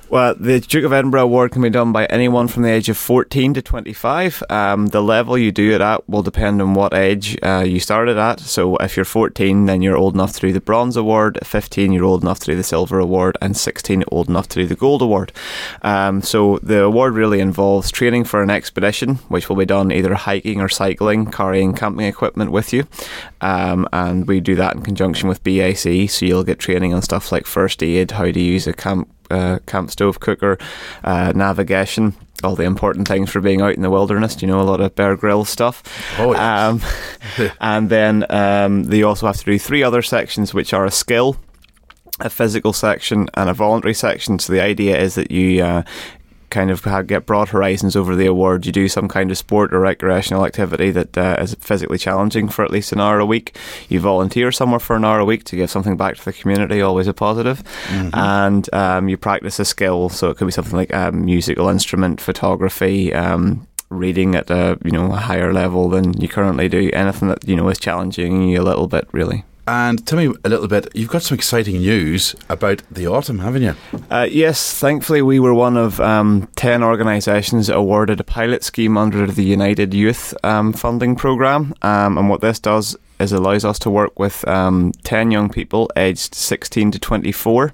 Well, the Duke of Edinburgh Award can be done by anyone from the age of fourteen to twenty-five. Um, the level you do it at will depend on what age uh, you started at. So if you're fourteen, then you're old enough to do the Bronze Award. At fifteen, you're old enough to do the Silver Award. And sixteen, old enough to do the Gold Award. Um, so the award really involves training for an expedition, which will be done either hiking or cycling, carrying camping equipment with you. Um, and we do that in conjunction with B A C. So you'll get training on stuff like first aid, how to use a camp Uh, camp stove cooker, uh, navigation, all the important things for being out in the wilderness, you know, a lot of Bear Grylls stuff. Oh, yes. Um, and then um, they also have to do three other sections, which are a skill, a physical section, and a voluntary section. So the idea is that you uh, kind of have, get broad horizons over the award. You do some kind of sport or recreational activity that uh, is physically challenging for at least an hour a week. You volunteer somewhere for an hour a week to give something back to the community, always a positive. Mm-hmm. And um, you practice a skill, so it could be something like a um, musical instrument, photography, um, reading at a you know a higher level than you currently do. Anything that you know is challenging you a little bit, really. And tell me a little bit, you've got some exciting news about the autumn, haven't you? Uh, yes, thankfully we were one of um, ten organisations awarded a pilot scheme under the United Youth um, funding programme. Um, and what this does is allows us to work with um, ten young people aged sixteen to twenty-four.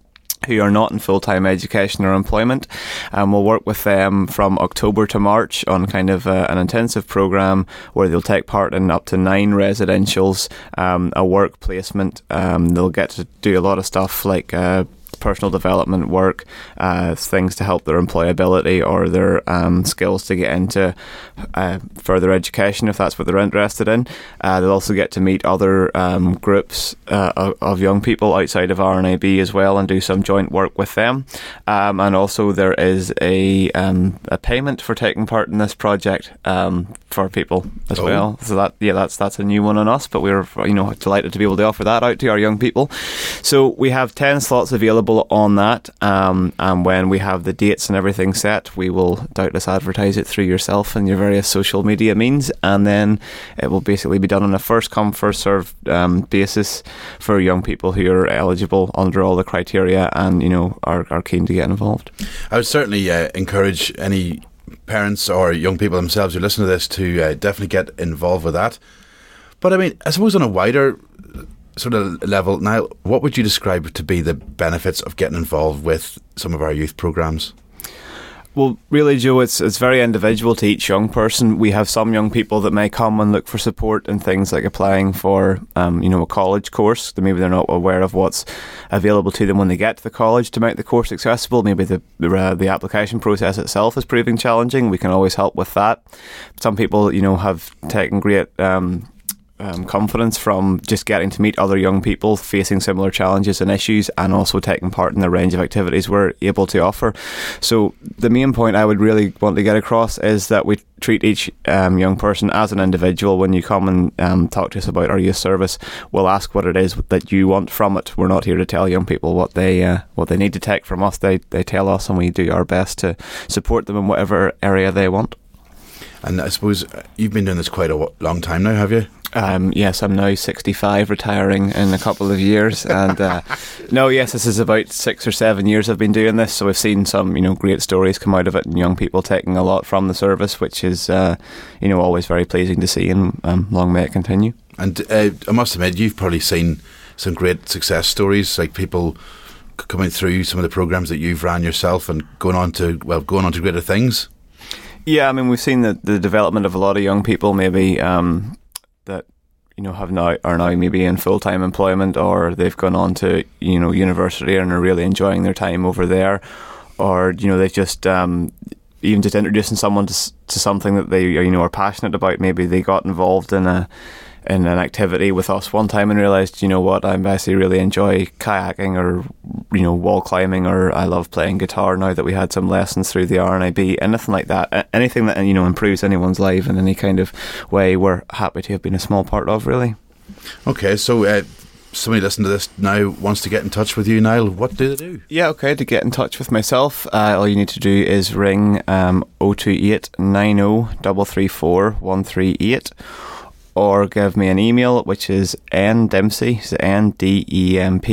Who are not in full-time education or employment, and we'll work with them from October to March on kind of uh, an intensive programme where they'll take part in up to nine residentials, um, a work placement. Um, they'll get to do a lot of stuff like uh, personal development work, uh, things to help their employability or their um, skills to get into uh, further education if that's what they're interested in. Uh, they'll also get to meet other um, groups uh, of, of young people outside of R N I B as well and do some joint work with them. Um, and also there is a um, a payment for taking part in this project um, for people as oh. well. So that yeah, that's that's a new one on us, but we're you know delighted to be able to offer that out to our young people. So we have ten slots available on that, um, and when we have the dates and everything set, we will doubtless advertise it through yourself and your various social media means, and then it will basically be done on a first come first served um, basis for young people who are eligible under all the criteria and you know are, are keen to get involved. I would certainly uh, encourage any parents or young people themselves who listen to this to uh, definitely get involved with that. But I mean, I suppose on a wider sort of level, Niall, what would you describe to be the benefits of getting involved with some of our youth programmes? Well, really, Joe, it's it's very individual to each young person. We have some young people that may come and look for support in things like applying for, um, you know, a college course. Maybe they're not aware of what's available to them when they get to the college to make the course accessible. Maybe the the, uh, the application process itself is proving challenging. We can always help with that. Some people, you know, have taken great Um, Um, confidence from just getting to meet other young people facing similar challenges and issues and also taking part in the range of activities we're able to offer. So the main point I would really want to get across is that we treat each um, young person as an individual. When you come and um, talk to us about our youth service, we'll ask what it is that you want from it. We're not here to tell young people what they uh, what they need to take from us. They, they tell us and we do our best to support them in whatever area they want. And I suppose you've been doing this quite a long time now, have you? Um, yes, I'm now sixty-five, retiring in a couple of years, and uh, no, yes, this is about six or seven years I've been doing this. So I've seen some, you know, great stories come out of it, and young people taking a lot from the service, which is, uh, you know, always very pleasing to see, and um, long may it continue. And uh, I must admit, you've probably seen some great success stories, like people coming through some of the programs that you've ran yourself and going on to well, going on to greater things. Yeah, I mean, we've seen the, the development of a lot of young people, maybe um, that you know have now are now maybe in full time employment, or they've gone on to you know university and are really enjoying their time over there, or you know they've just um, even just introducing someone to to something that they you know are passionate about. Maybe they got involved in a in an activity with us one time and realised, you know what, I basically really enjoy kayaking or you know wall climbing, or I love playing guitar now that we had some lessons through the R N I B. Anything like that, anything that you know improves anyone's life in any kind of way, we're happy to have been a small part of, really. Okay, so uh, somebody listening to this now wants to get in touch with you, Niall. What do they do? Yeah, okay, to get in touch with myself, uh, all you need to do is ring um, oh two eight, nine oh, three three four, one three eight, or give me an email, which is ndempsey, so N D E M P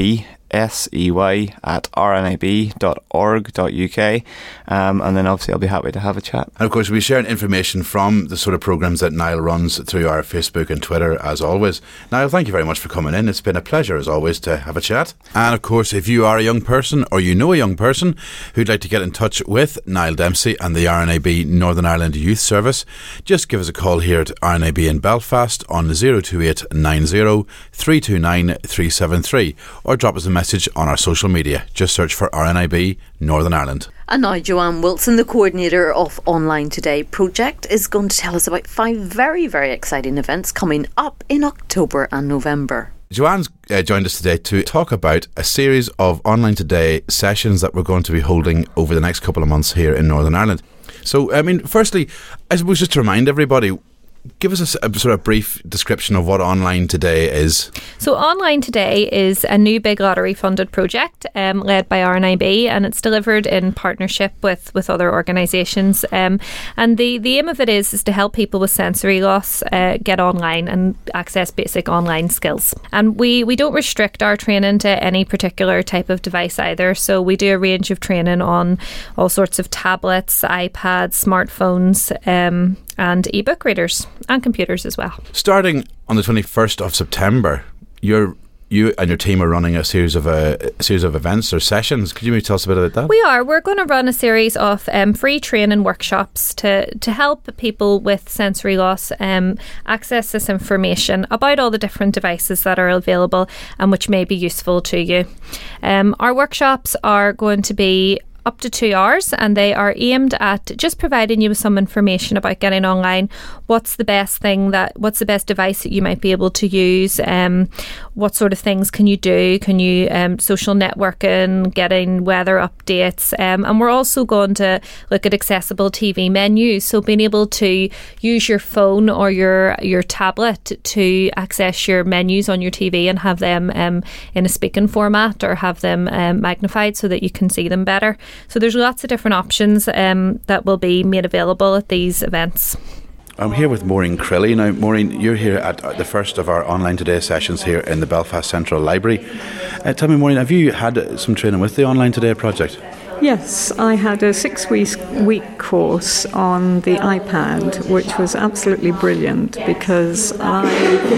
S E Y at r n i b dot org dot u k, um, and then obviously I'll be happy to have a chat. And of course we'll be sharing information from the sort of programmes that Niall runs through our Facebook and Twitter as always. Niall, thank you very much for coming in. It's been a pleasure as always to have a chat. And of course, if you are a young person or you know a young person who'd like to get in touch with Niall Dempsey and the R N I B Northern Ireland Youth Service, just give us a call here at R N I B in Belfast on zero two eight nine zero three two nine three seven three, or drop us a message on our social media. Just search for R N I B Northern Ireland. And now Joanne Wilson, the coordinator of Online Today project, is going to tell us about five very, very exciting events coming up in October and November. Joanne's uh, joined us today to talk about a series of Online Today sessions that we're going to be holding over the next couple of months here in Northern Ireland. So, I mean, firstly, I suppose just to remind everybody, give us a, a sort of brief description of what Online Today is. So Online Today is a new Big Lottery funded project um, led by R N I B, and it's delivered in partnership with, with other organisations. Um, and the, the aim of it is, is to help people with sensory loss uh, get online and access basic online skills. And we, we don't restrict our training to any particular type of device either. So we do a range of training on all sorts of tablets, iPads, smartphones, um, and ebook readers and computers as well. Starting on the twenty-first of September, you're you and your team are running a series of uh, a series of events or sessions. Could you maybe tell us a bit about that? We are. We're going to run a series of um, free training workshops to, to help people with sensory loss um, access this information about all the different devices that are available and which may be useful to you. Um, our workshops are going to be up to two hours, and they are aimed at just providing you with some information about getting online. What's the best thing that, what's the best device that you might be able to use? Um, what sort of things can you do? Can you um, social networking, getting weather updates? Um, and we're also going to look at accessible T V menus. So being able to use your phone or your your tablet to access your menus on your T V and have them um, in a speaking format, or have them um, magnified so that you can see them better. So there's lots of different options um, that will be made available at these events. I'm here with Maureen Crilly. Now, Maureen, you're here at the first of our Online Today sessions here in the Belfast Central Library. Uh, tell me, Maureen, have you had some training with the Online Today project? Yes, I had a six-week course on the iPad, which was absolutely brilliant, because I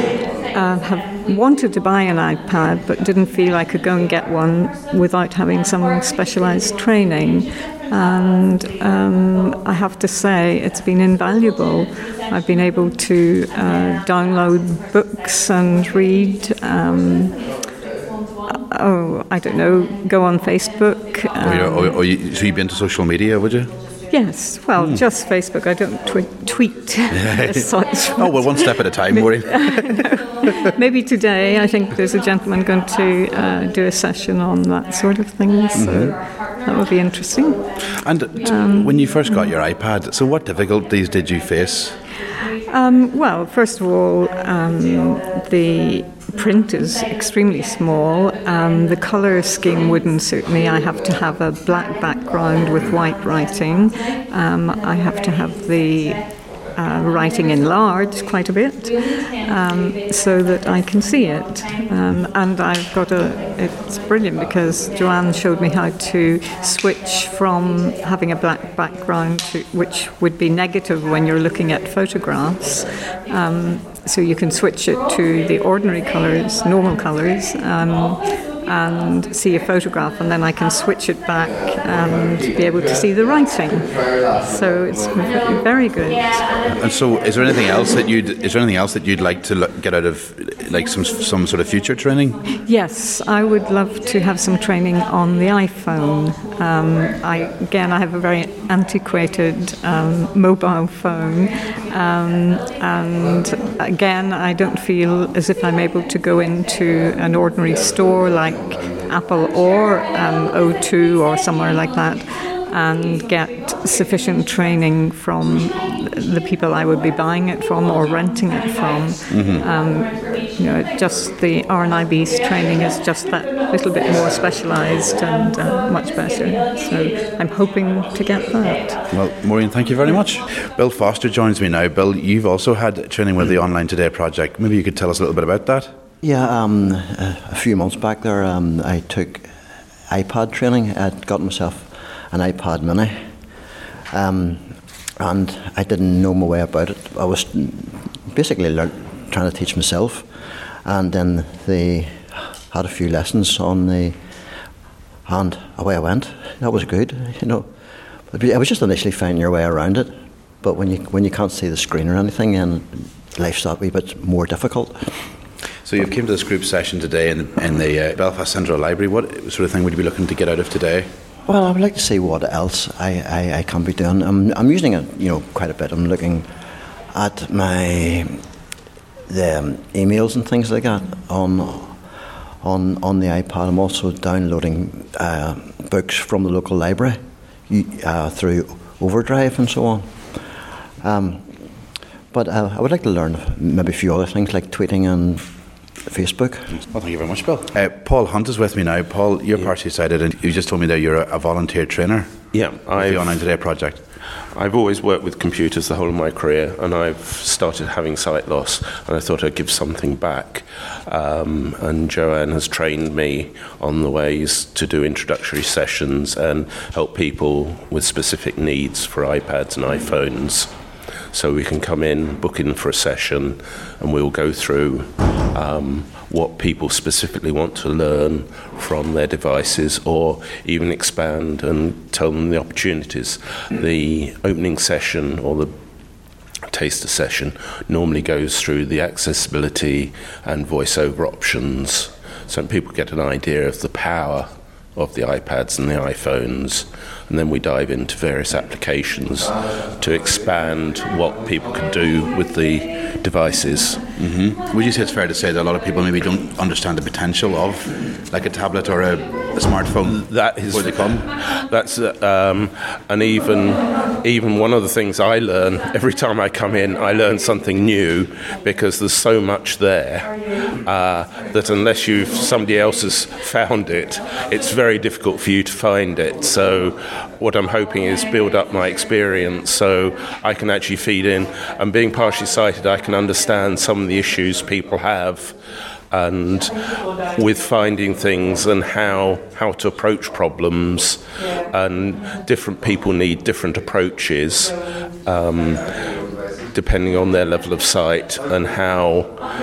uh, have wanted to buy an iPad but didn't feel I could go and get one without having some specialised training. And um, I have to say it's been invaluable. I've been able to uh, download books and read. Um, oh, I don't know, go on Facebook. Um, or you, or, or you, so you've been to social media, would you? Yes, well, hmm. just Facebook. I don't twi- tweet as such. Oh, well, one step at a time, Maureen. Maybe today, I think there's a gentleman going to uh, do a session on that sort of thing, so mm-hmm. that would be interesting. And t- um, when you first got your iPad, so what difficulties did you face? Um, well, first of all, um, the print is extremely small. Um, the colour scheme wouldn't suit me. I have to have a black background with white writing. Um, I have to have the uh, writing enlarged quite a bit um, so that I can see it. Um, and I've got a, it's brilliant because Joanne showed me how to switch from having a black background, to, which would be negative when you're looking at photographs. Um, so you can switch it to the ordinary colours, normal colours, um, and see a photograph, and then I can switch it back and be able to see the writing. So it's very good. And so, is there anything else that you'd is there anything else that you'd like to look, get out of, like some some sort of future training? Yes, I would love to have some training on the iPhone. Um, I again, I have a very antiquated um, mobile phone, um, and again, I don't feel as if I'm able to go into an ordinary store like Apple or um, O two or somewhere like that and get sufficient training from the people I would be buying it from or renting it from. Mm-hmm. Um, you know, just the R N I B's training is just that little bit more specialised and uh, much better. So I'm hoping to get that. Well, Maureen, thank you very much. Bill Foster joins me now. Bill, you've also had training with the Online Today project. Maybe you could tell us a little bit about that. Yeah, um, a, a few months back there, um, I took iPad training. I'd got myself an iPad Mini, um, and I didn't know my way about it. I was basically learn, trying to teach myself, and then they had a few lessons on the, and away I went. That was good, you know. I was just initially finding your way around it, but when you when you can't see the screen or anything, then life's that wee bit more difficult. So you've came to this group session today in, in the uh, Belfast Central Library. What sort of thing would you be looking to get out of today? Well, I would like to see what else I, I, I can be doing. I'm I'm using it, you know, quite a bit. I'm looking at my the um, emails and things like that on on on the iPad. I'm also downloading uh, books from the local library uh, through Overdrive and so on. Um, but uh, I would like to learn maybe a few other things like tweeting and Facebook. Well, thank you very much, Bill. Uh, Paul Hunt is with me now. Paul, you're partially sighted, and you just told me that you're a, a volunteer trainer. Yeah, I the Online Today project. I've always worked with computers the whole of my career, and I've started having sight loss, and I thought I'd give something back. Um, and Joanne has trained me on the ways to do introductory sessions and help people with specific needs for iPads and iPhones. So we can come in, book in for a session, and we'll go through um, what people specifically want to learn from their devices, or even expand and tell them the opportunities. The opening session or the taster session normally goes through the accessibility and voiceover options, so people get an idea of the power of the iPads and the iPhones, and then we dive into various applications to expand what people can do with the devices. Mm-hmm. Would you say it's fair to say that a lot of people maybe don't understand the potential of like a tablet or a, a smartphone that is, before they come? That's um, and even even one of the things I learn every time I come in, I learn something new, because there's so much there uh, that unless you've somebody else has found it, it's very difficult for you to find it. So what I'm hoping is build up my experience so I can actually feed in, and being partially sighted, I can understand some of the issues people have, and with finding things and how how to approach problems, and different people need different approaches um, depending on their level of sight, and how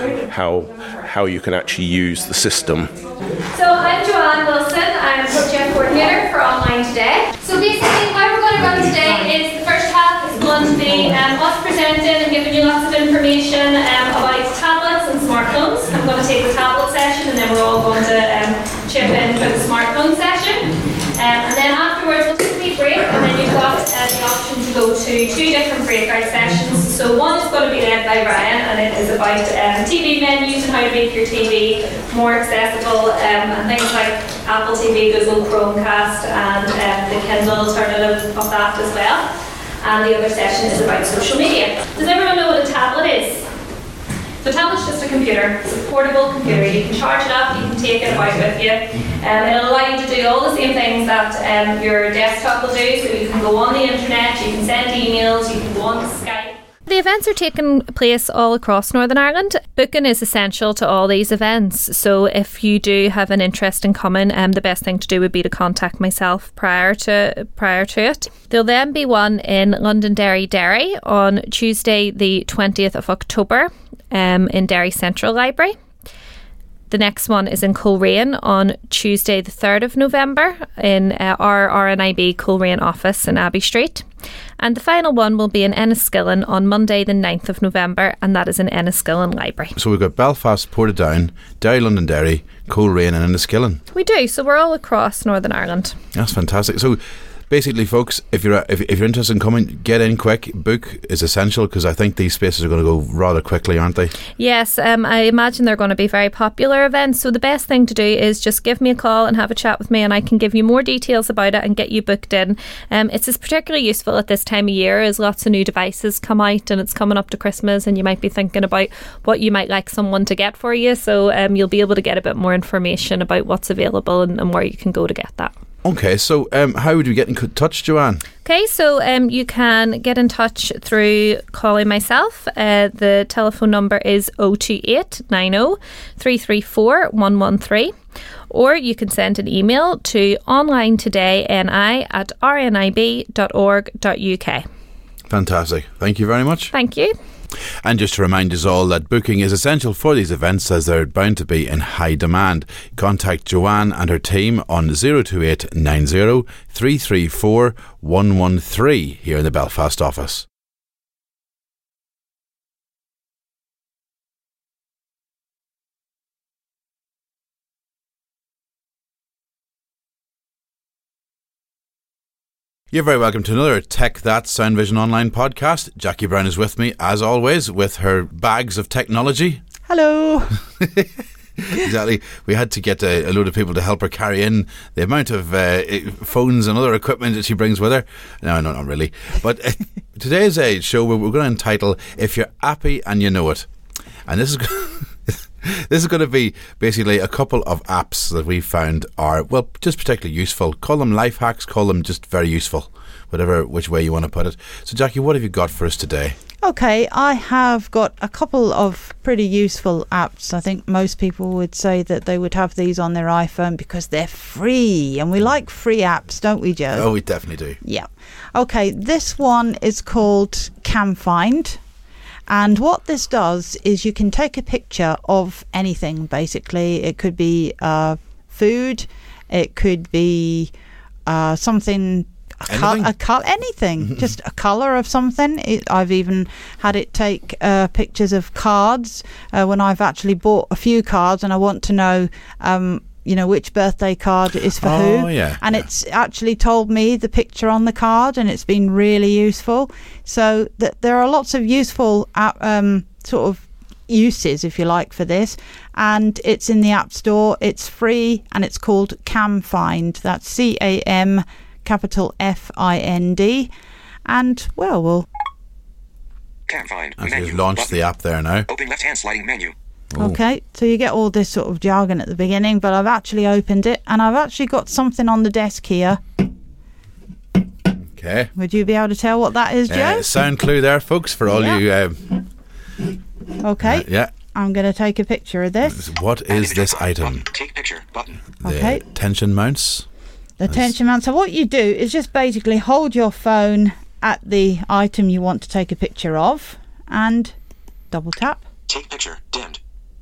how how you can actually use the system. So I'm Joanne Wilson, I'm project coordinator for Online Today. So basically how we're going to run today is the first half is going to be um, us presenting and giving you lots of information um, about tablets and smartphones. I'm going to take the tablet session, and then we're all going to um, chip in for the smartphone session. Um, and then afterwards we'll take a wee break, and then you've got uh, the option to go to two different breakout sessions. So one is going to be led by Ryan, and it is about um, T V menus and how to make your T V more accessible, um, and things like Apple T V, Google Chromecast, and um, the Kindle alternative of that as well. And the other session is about social media. Does everyone know what a tablet is? So a tablet's just a computer. It's a portable computer. You can charge it up, you can take it about with you. Um, it'll allow you to do all the same things that um, your desktop will do. So you can go on the internet, you can send emails, you can go on Skype. The events are taking place all across Northern Ireland. Booking is essential to all these events, so if you do have an interest in coming, um, the best thing to do would be to contact myself prior to prior to it. There'll then be one in Londonderry, Derry on Tuesday the twentieth of October um, in Derry Central Library. The next one is in Coleraine on Tuesday the third of November in uh, our R N I B Coleraine office in Abbey Street. And the final one will be in Enniskillen on Monday the ninth of November, and that is in Enniskillen Library. So we've got Belfast, Portadown, Derry, Londonderry, Coleraine and Enniskillen. We do, so we're all across Northern Ireland. That's fantastic. So basically, folks, if you're if, if you're interested in coming, get in quick. Book is essential, because I think these spaces are going to go rather quickly, aren't they? Yes, um, I imagine they're going to be very popular events. So the best thing to do is just give me a call and have a chat with me, and I can give you more details about it and get you booked in. Um, it's particularly useful at this time of year, as lots of new devices come out, and it's coming up to Christmas, and you might be thinking about what you might like someone to get for you. So um, you'll be able to get a bit more information about what's available and, and where you can go to get that. Okay, so um, how would we get in touch, Joanne? Okay, so um, you can get in touch through calling myself. Uh, the telephone number is oh two eight nine oh three three four one one three. Or you can send an email to onlinetodayni at r n i b dot org dot u k. Fantastic. Thank you very much. Thank you. And just to remind us all that booking is essential for these events as they're bound to be in high demand. Contact Joanne and her team on oh two eight nine oh three three four one one three here in the Belfast office. You're very welcome to another Tech That Sound Vision Online podcast. Jackie Brown is with me, as always, with her bags of technology. Hello. Exactly. We had to get a, a load of people to help her carry in the amount of uh, phones and other equipment that she brings with her. No, no, not really. But uh, today's uh, show, we're, we're going to entitle If You're Appy and You Know It. And this is... This is going to be basically a couple of apps that we found are, well, just particularly useful. Call them life hacks, call them just very useful, whatever, which way you want to put it. So, Jackie, what have you got for us today? Okay, I have got a couple of pretty useful apps. I think most people would say that they would have these on their iPhone because they're free. And we like free apps, don't we, Joe? Oh, we definitely do. Yeah. Okay, this one is called CamFind. And what this does is you can take a picture of anything, basically. It could be uh, food, it could be uh, something, a col- a col- anything, just a colour of something. It, I've even had it take uh, pictures of cards uh, when I've actually bought a few cards and I want to know um, you know, which birthday card is for oh, who. Yeah, and yeah. It's actually told me the picture on the card, and it's been really useful. So that there are lots of useful uh, um, sort of uses, if you like, for this. And it's in the App Store. It's free, and it's called CamFind. That's C A M capital F I N D. And, well, we'll... CamFind. And menu. we've launched Button. the app there now. Open left-hand sliding menu. Ooh. Okay, so you get all this sort of jargon at the beginning, but I've actually opened it, and I've actually got something on the desk here. Okay. Would you be able to tell what that is, Joe? Uh, sound clue there, folks, for all Yeah. you... Um, Okay. uh, yeah. I'm going to take a picture of this. What is this item? Take picture. Button. The Okay. tension mounts. The tension mount. So what you do is just basically hold your phone at the item you want to take a picture of and double tap. Take picture. Dimmed.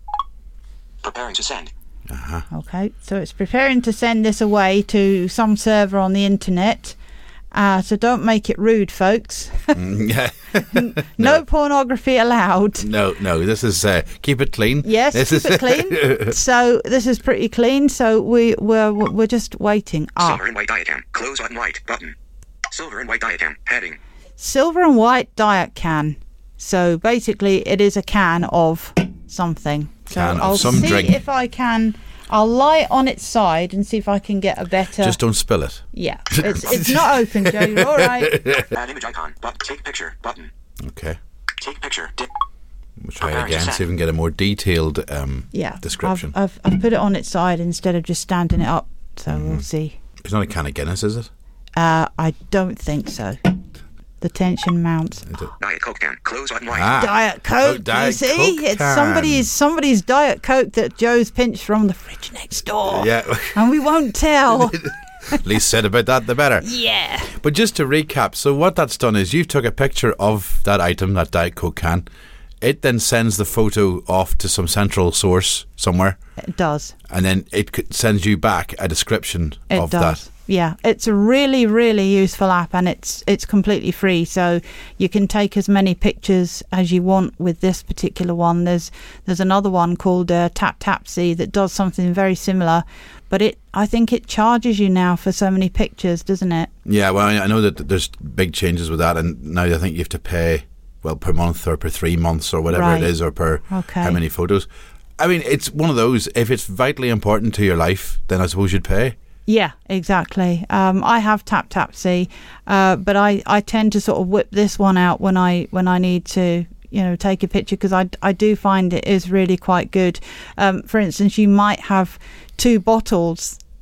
Preparing to send. Uh-huh. Okay, so it's preparing to send this away to some server on the internet. Uh, so don't make it rude, folks. Mm, yeah. no, no pornography allowed. No, no. This is uh, keep it clean. Yes, this keep is it clean. So this is pretty clean. So we we're we're just waiting. Ah, Silver and white diagram. Close on white. Button. Silver and white diagram. Heading. silver and white diet can. So basically, it is a can of something. So Can of I'll some see drink. if I can. I'll lie it on its side and see if I can get a better. Just don't spill it. Yeah, it's it's not open, Joe. You're all right. Add image icon. But take picture. Button. Okay. Take picture. Dim. We'll try it again, see if we can get a more detailed um, Yeah, description. I've, I've I've put it on its side instead of just standing it up. So Mm-hmm. we'll see. It's not a can of Guinness, is it? Uh, I don't think so. The tension mounts. Diet Coke can. Close on white. Ah. Diet Coke, Oh, you Diet see? Coke It's can. somebody's somebody's Diet Coke that Joe's pinched from the fridge next door. Yeah. And we won't tell. Least said about that, the better. Yeah. But just to recap, so what that's done is you've took a picture of that item, that Diet Coke can. It then sends the photo off to some central source somewhere. It does. And then it c- sends you back a description It of does. that. Yeah, it's a really, really useful app, and it's it's completely free. So you can take as many pictures as you want with this particular one. There's there's another one called uh, Tap Tapsy that does something very similar, but it I think it charges you now for so many pictures, doesn't it? Yeah, well, I I know that there's big changes with that, and now I think you have to pay, well, per month or per three months or whatever Right. it is, or per Okay. how many photos. I mean, it's one of those, if it's vitally important to your life, then I suppose you'd pay. Yeah, exactly. Um, I have Tap Tapsy, uh, but I, I tend to sort of whip this one out when I when I need to, you know, take a picture, because I, I do find it is really quite good. Um, for instance, you might have two bottles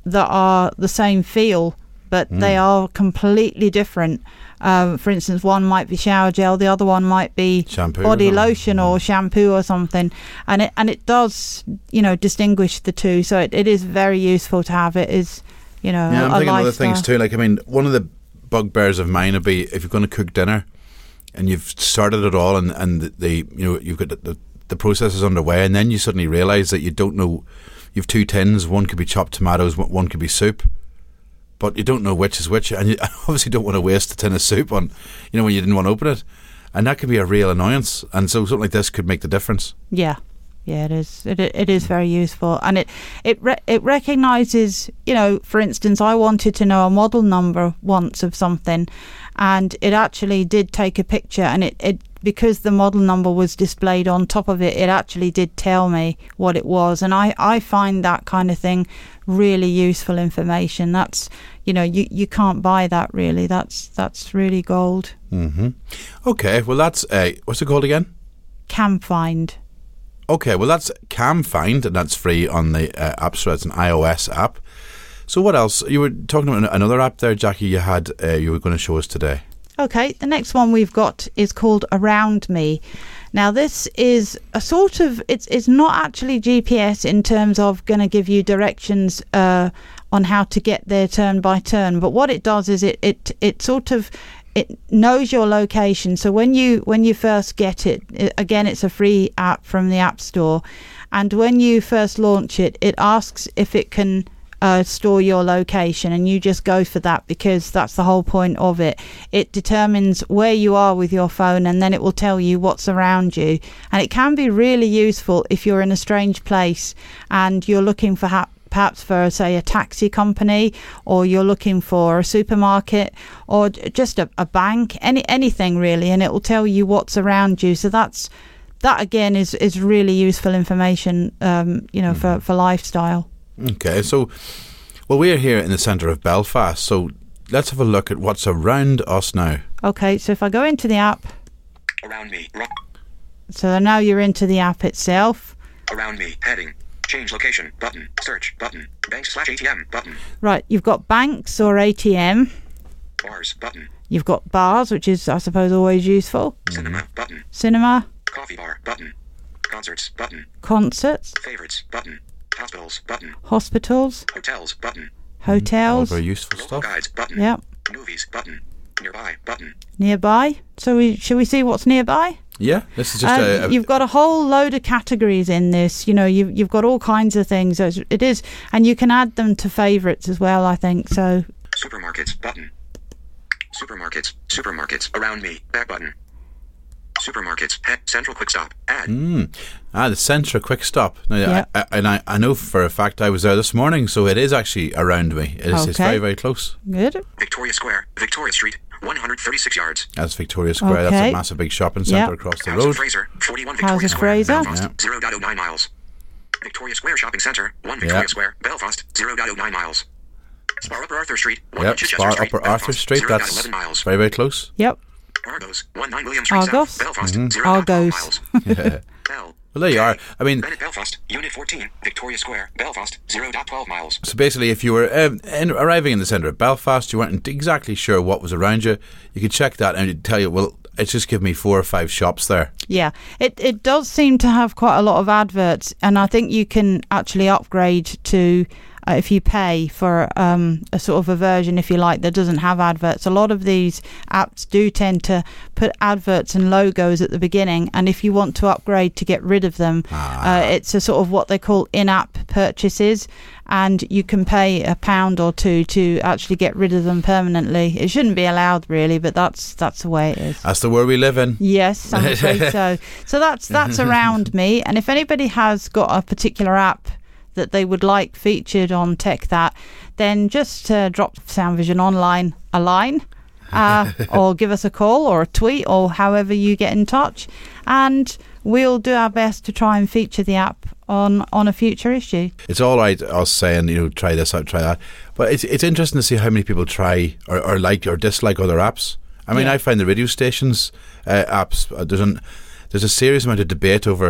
that are the same feel, but Mm. they are completely different. Um, for instance, one might be shower gel, the other one might be Shampoo body or lotion or shampoo or something, and it and it does, you know, distinguish the two. So it, it is very useful to have. It is, you know, Yeah, I'm a thinking other lifestyle. things too. Like, I mean, one of the bugbears of mine would be if you're going to cook dinner and you've started it all, and and the, the you know you've got the, the the process is underway, and then you suddenly realise that you don't know. You've two tins. One could be chopped tomatoes. One could be soup. But you don't know which is which, and you obviously don't want to waste a tin of soup on, you know, when you didn't want to open it, and that could be a real annoyance. And so something like this could make the difference. Yeah, yeah, it is. It it is very useful, and it it re- it recognises. You know, for instance, I wanted to know a model number once of something, and it actually did take a picture, and it, it because the model number was displayed on top of it, it actually did tell me what it was, and I I find that kind of thing really useful information. That's, you know, you, you can't buy that really. That's that's really gold. Mm-hmm. Okay, well that's uh, what's it called again? CamFind. Okay, well that's CamFind, and that's free on the uh, App Store. It's an iOS app. So what else? You were talking about another app there, Jackie. You had uh, you were going to show us today. Okay, the next one we've got is called Around Me. Now this is a sort of, it's it's not actually G P S in terms of going to give you directions uh, on how to get there turn by turn, but what it does is it it, it sort of, it knows your location. So when you when you first get it, it, again it's a free app from the App Store, and when you first launch it, it asks if it can Uh, store your location, and you just go for that because that's the whole point of it. It determines where you are with your phone, and then it will tell you what's around you, and it can be really useful if you're in a strange place and you're looking for ha- perhaps for, say, a taxi company, or you're looking for a supermarket, or j- just a, a bank, any anything really, and it will tell you what's around you. So that's that again is is really useful information, um, you know, for, for lifestyle. Okay, so, well, we're here in the centre of Belfast, so let's have a look at what's around us now. Okay, so if I go into the app. Around me. Ro- So now you're into the app itself. Around me. Heading. Change location. Button. Search. Button. Banks slash A T M. Button. Right, you've got banks or A T M. Bars. Button. You've got bars, which is, I suppose, always useful. Cinema. Button. Cinema. Coffee bar. Button. Concerts. Button. Concerts. Favorites. Button. Hospitals. Button. Hostels. Hotels. Button. Hotels. All very useful Local stuff. guides. Button. Yep. Movies. Button. Nearby. Button. Nearby. So we shall we see what's nearby? Yeah, this is just Um, a, a you've got a whole load of categories in this. You know, you've you've got all kinds of things. So it's- it is, and you can add them to favourites as well, I think. So Supermarkets. Button. Supermarkets. Supermarkets. Around me. Back button. Supermarkets. Head. Central quick stop. Add. Mm. Ah, the Centra Quick Stop. Now, Yeah. I, I, and I, I know for a fact I was there this morning, so it is actually around me. It is, It's Okay. very, very close. good. Victoria Square. Victoria Street. one hundred thirty-six yards. That's Victoria Square. That's Okay. a massive big shopping centre Yep. across the House road. of Fraser. forty-one House Victoria of Square. Fraser. Belfast. Yeah. zero point zero nine miles. Victoria Square Shopping Centre. one Victoria Yeah. Square. Belfast. zero point zero nine miles. Spar Upper Arthur Street. one Yep, Chichester Spar Street. Upper Belfast, Arthur Street. zero point That's eleven miles. very, very close. Yep. Argos. one nine William Street Argos. South. Belfast. Mhm. zero point five Argos. miles. Yeah. Bell. Well, there you are. I mean, Bennett Belfast. Unit fourteen. Victoria Square. Belfast. zero point twelve miles. so basically, if you were um, in, arriving in the centre of Belfast, you weren't exactly sure what was around you, you could check that and it'd tell you, well, it's just give me four or five shops there. Yeah, it it does seem to have quite a lot of adverts, and I think you can actually upgrade to uh, if you pay for um, a sort of a version, if you like, that doesn't have adverts. A lot of these apps do tend to put adverts and logos at the beginning, and if you want to upgrade to get rid of them, uh, it's a sort of what they call in-app purchases, and you can pay a pound or two to actually get rid of them permanently. It shouldn't be allowed really, but that's that's the way it is. That's the world we live in. Yes, I'm afraid so. So that's that's around me. And if anybody has got a particular app that they would like featured on Tech That, then just uh, drop Sound Vision Online a line, uh, or give us a call or a tweet, or however you get in touch, and we'll do our best to try and feature the app on on a future issue. It's all right us saying, you know, try this out, try that, but it's it's interesting to see how many people try or, or like or dislike other apps. I mean, Yeah. I find the radio stations uh, apps, uh, there's an there's a serious amount of debate over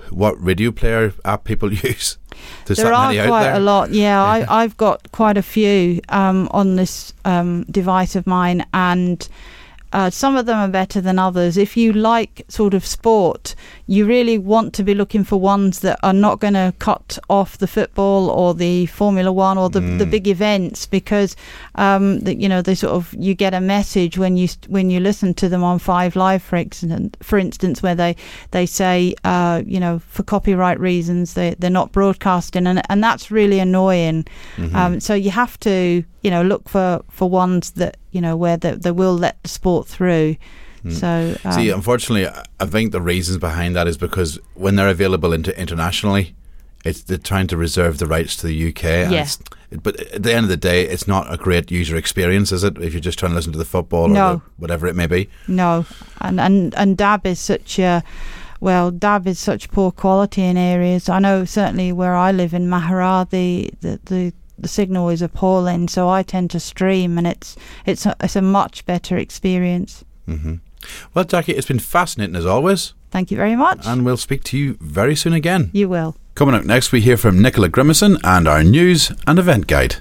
what radio player app people use? There's there that are many out quite there. a lot. Yeah, I, I've got quite a few um, on this um, device of mine, and uh, some of them are better than others. If you like sort of sport, you really want to be looking for ones that are not going to cut off the football or the Formula One or the, mm. the big events, because um, the, you know they sort of you get a message when you when you listen to them on Five Live, for instance, for instance, where they they say uh, you know for copyright reasons they they're not broadcasting, and and that's really annoying. Mm-hmm. Um, so you have to you know look for, for ones that you know where they, they will let the sport through. So um, see, unfortunately, I think the reasons behind that is because when they're available into internationally, it's they're trying to reserve the rights to the U K. Yeah. It's, but at the end of the day, it's not a great user experience, is it? If you're just trying to listen to the football no. or the, whatever it may be. No, and and and D A B is such a well, D A B is such poor quality in areas. I know certainly where I live in Mahara, the the. the the signal is appalling, so I tend to stream, and it's it's a, it's a much better experience. Mm-hmm. Well, Jackie, it's been fascinating as always. Thank you very much. And we'll speak to you very soon again. You will. Coming up next, we hear from Nicola Grimison and our news and event guide.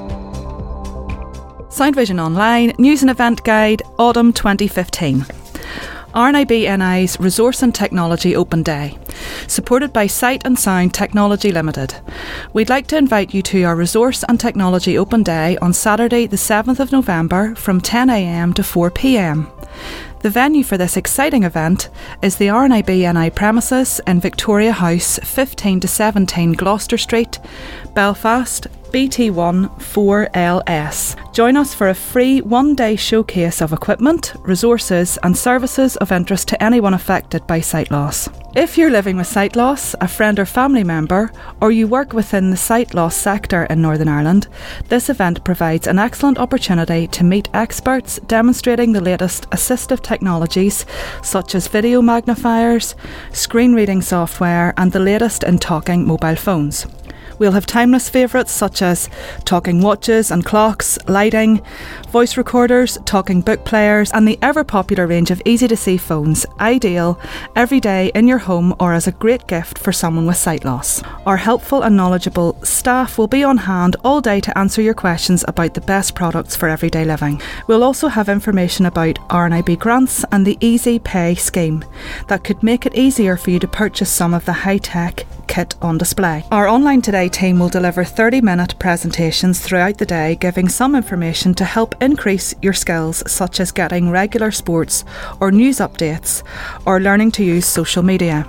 Sound Vision Online News and Event Guide Autumn twenty fifteen. R N I B N I's Resource and Technology Open Day, supported by Sight and Sound Technology Limited. We'd like to invite you to our Resource and Technology Open Day on Saturday the seventh of November from ten a m to four p m. The venue for this exciting event is the R N I B N I premises in Victoria House, fifteen to seventeen Gloucester Street, Belfast, B T one four L S. Join us for a free one-day showcase of equipment, resources and services of interest to anyone affected by sight loss. If you're living with sight loss, a friend or family member, or you work within the sight loss sector in Northern Ireland, this event provides an excellent opportunity to meet experts demonstrating the latest assistive technologies such as video magnifiers, screen reading software and the latest in talking mobile phones. We'll have timeless favourites such as talking watches and clocks, lighting, voice recorders, talking book players and the ever popular range of easy to see phones, ideal every day in your home or as a great gift for someone with sight loss. Our helpful and knowledgeable staff will be on hand all day to answer your questions about the best products for everyday living. We'll also have information about R N I B grants and the Easy Pay scheme that could make it easier for you to purchase some of the high-tech kit on display. Our Online Today team will deliver thirty minute presentations throughout the day giving some information to help increase your skills such as getting regular sports or news updates or learning to use social media.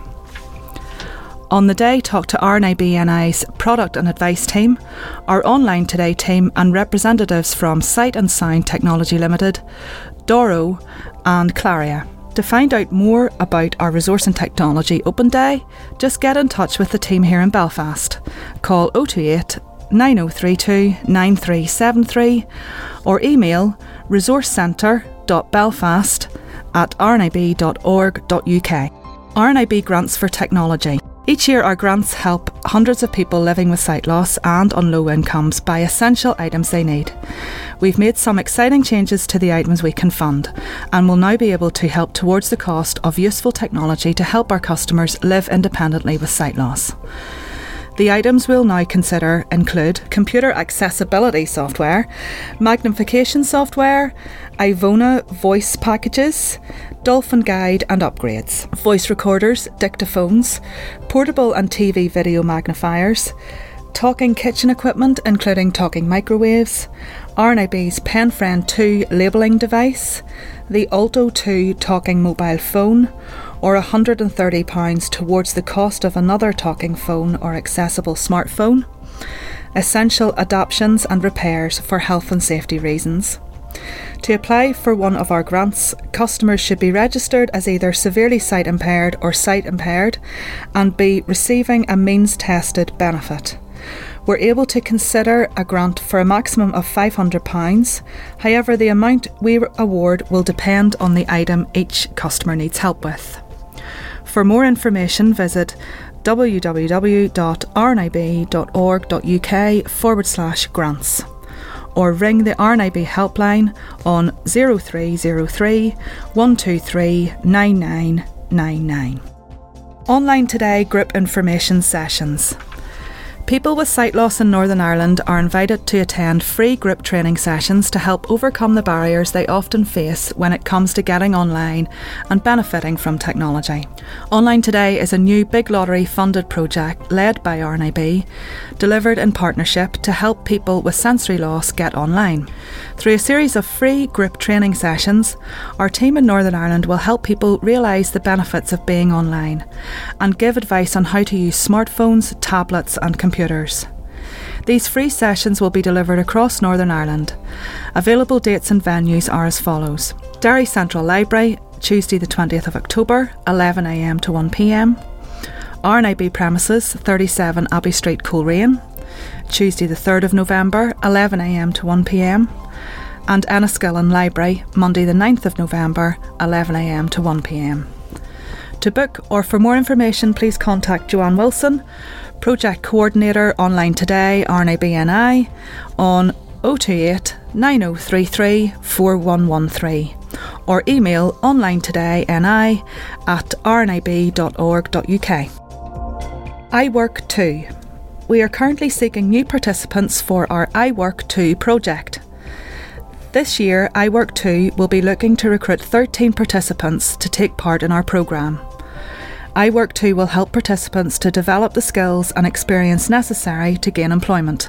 On the day, talk to R N I B N I's product and advice team, our Online Today team and representatives from Sight and Sound Technology Limited, Doro and Claria. To find out more about our Resource and Technology Open Day, just get in touch with the team here in Belfast. Call oh two eight, nine oh three two, nine three seven three or email resourcecentre dot belfast at r n i b dot org dot u k. R N I B Grants for Technology. Each year our grants help hundreds of people living with sight loss and on low incomes buy essential items they need. We've made some exciting changes to the items we can fund and will now be able to help towards the cost of useful technology to help our customers live independently with sight loss. The items we'll now consider include computer accessibility software, magnification software, Ivona voice packages, Dolphin Guide and upgrades, voice recorders, dictaphones, portable and T V video magnifiers, talking kitchen equipment including talking microwaves, R N I B's PenFriend two labelling device, the Alto two talking mobile phone, or one hundred thirty pounds towards the cost of another talking phone or accessible smartphone, essential adaptations and repairs for health and safety reasons. To apply for one of our grants, customers should be registered as either severely sight impaired or sight impaired and be receiving a means tested benefit. We're able to consider a grant for a maximum of five hundred pounds. However, the amount we award will depend on the item each customer needs help with. For more information, visit w w w dot r n i b dot org dot u k forward slash grants or ring the R N I B helpline on zero three zero three, one two three, nine nine nine nine. Online Today Group Information Sessions. People with sight loss in Northern Ireland are invited to attend free group training sessions to help overcome the barriers they often face when it comes to getting online and benefiting from technology. Online Today is a new Big Lottery funded project led by R N I B, delivered in partnership to help people with sensory loss get online. Through a series of free group training sessions, our team in Northern Ireland will help people realise the benefits of being online and give advice on how to use smartphones, tablets and computers. These free sessions will be delivered across Northern Ireland. Available dates and venues are as follows. Derry Central Library, Tuesday the twentieth of October, eleven a m to one p m. R N I B premises, thirty-seven Abbey Street, Coleraine, Tuesday the third of November, eleven a m to one p m. And Enniskillen Library, Monday the ninth of November, eleven a m to one p m. To book or for more information, please contact Joanne Wilson, Project Coordinator, Online Today, R N I B N I, on oh two eight, nine oh three three, four one one three or email onlinetodayni at r n i b dot org dot u k. I Work two. We are currently seeking new participants for our I Work two project. This year, I Work two will be looking to recruit thirteen participants to take part in our programme. I Work two will help participants to develop the skills and experience necessary to gain employment.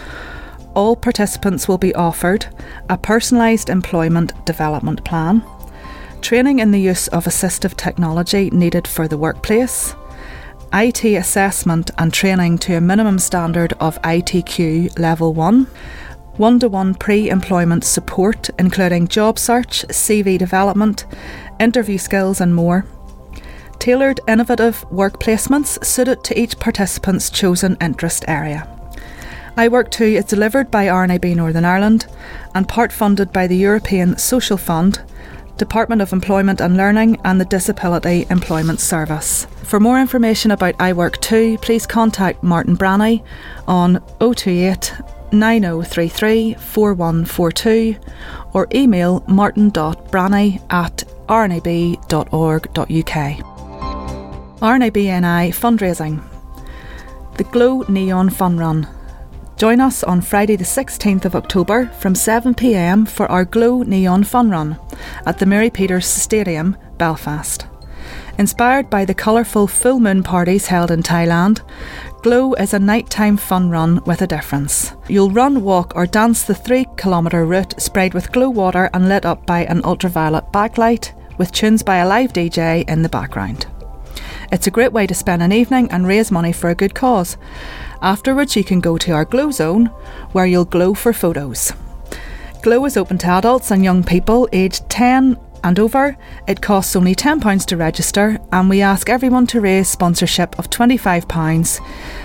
All participants will be offered a personalised employment development plan, training in the use of assistive technology needed for the workplace, I T assessment and training to a minimum standard of I T Q Level one, one-to-one pre-employment support including job search, C V development, interview skills and more. Tailored innovative work placements suited to each participant's chosen interest area. I Work two is delivered by R N I B Northern Ireland and part funded by the European Social Fund, Department of Employment and Learning and the Disability Employment Service. For more information about I Work two, please contact Martin Branney on oh two eight, nine oh three three, four one four two or email martin dot branney at r n i b dot org dot u k. R N I B N I fundraising. The Glow Neon Fun Run. Join us on Friday the sixteenth of October from seven p m for our Glow Neon Fun Run at the Mary Peters Stadium, Belfast. Inspired by the colourful full moon parties held in Thailand, Glow is a nighttime fun run with a difference. You'll run, walk or dance the three kilometre route sprayed with glow water and lit up by an ultraviolet backlight with tunes by a live D J in the background. It's a great way to spend an evening and raise money for a good cause. Afterwards you can go to our Glow Zone where you'll glow for photos. Glow is open to adults and young people aged ten and over. It costs only ten pounds to register and we ask everyone to raise sponsorship of twenty-five pounds,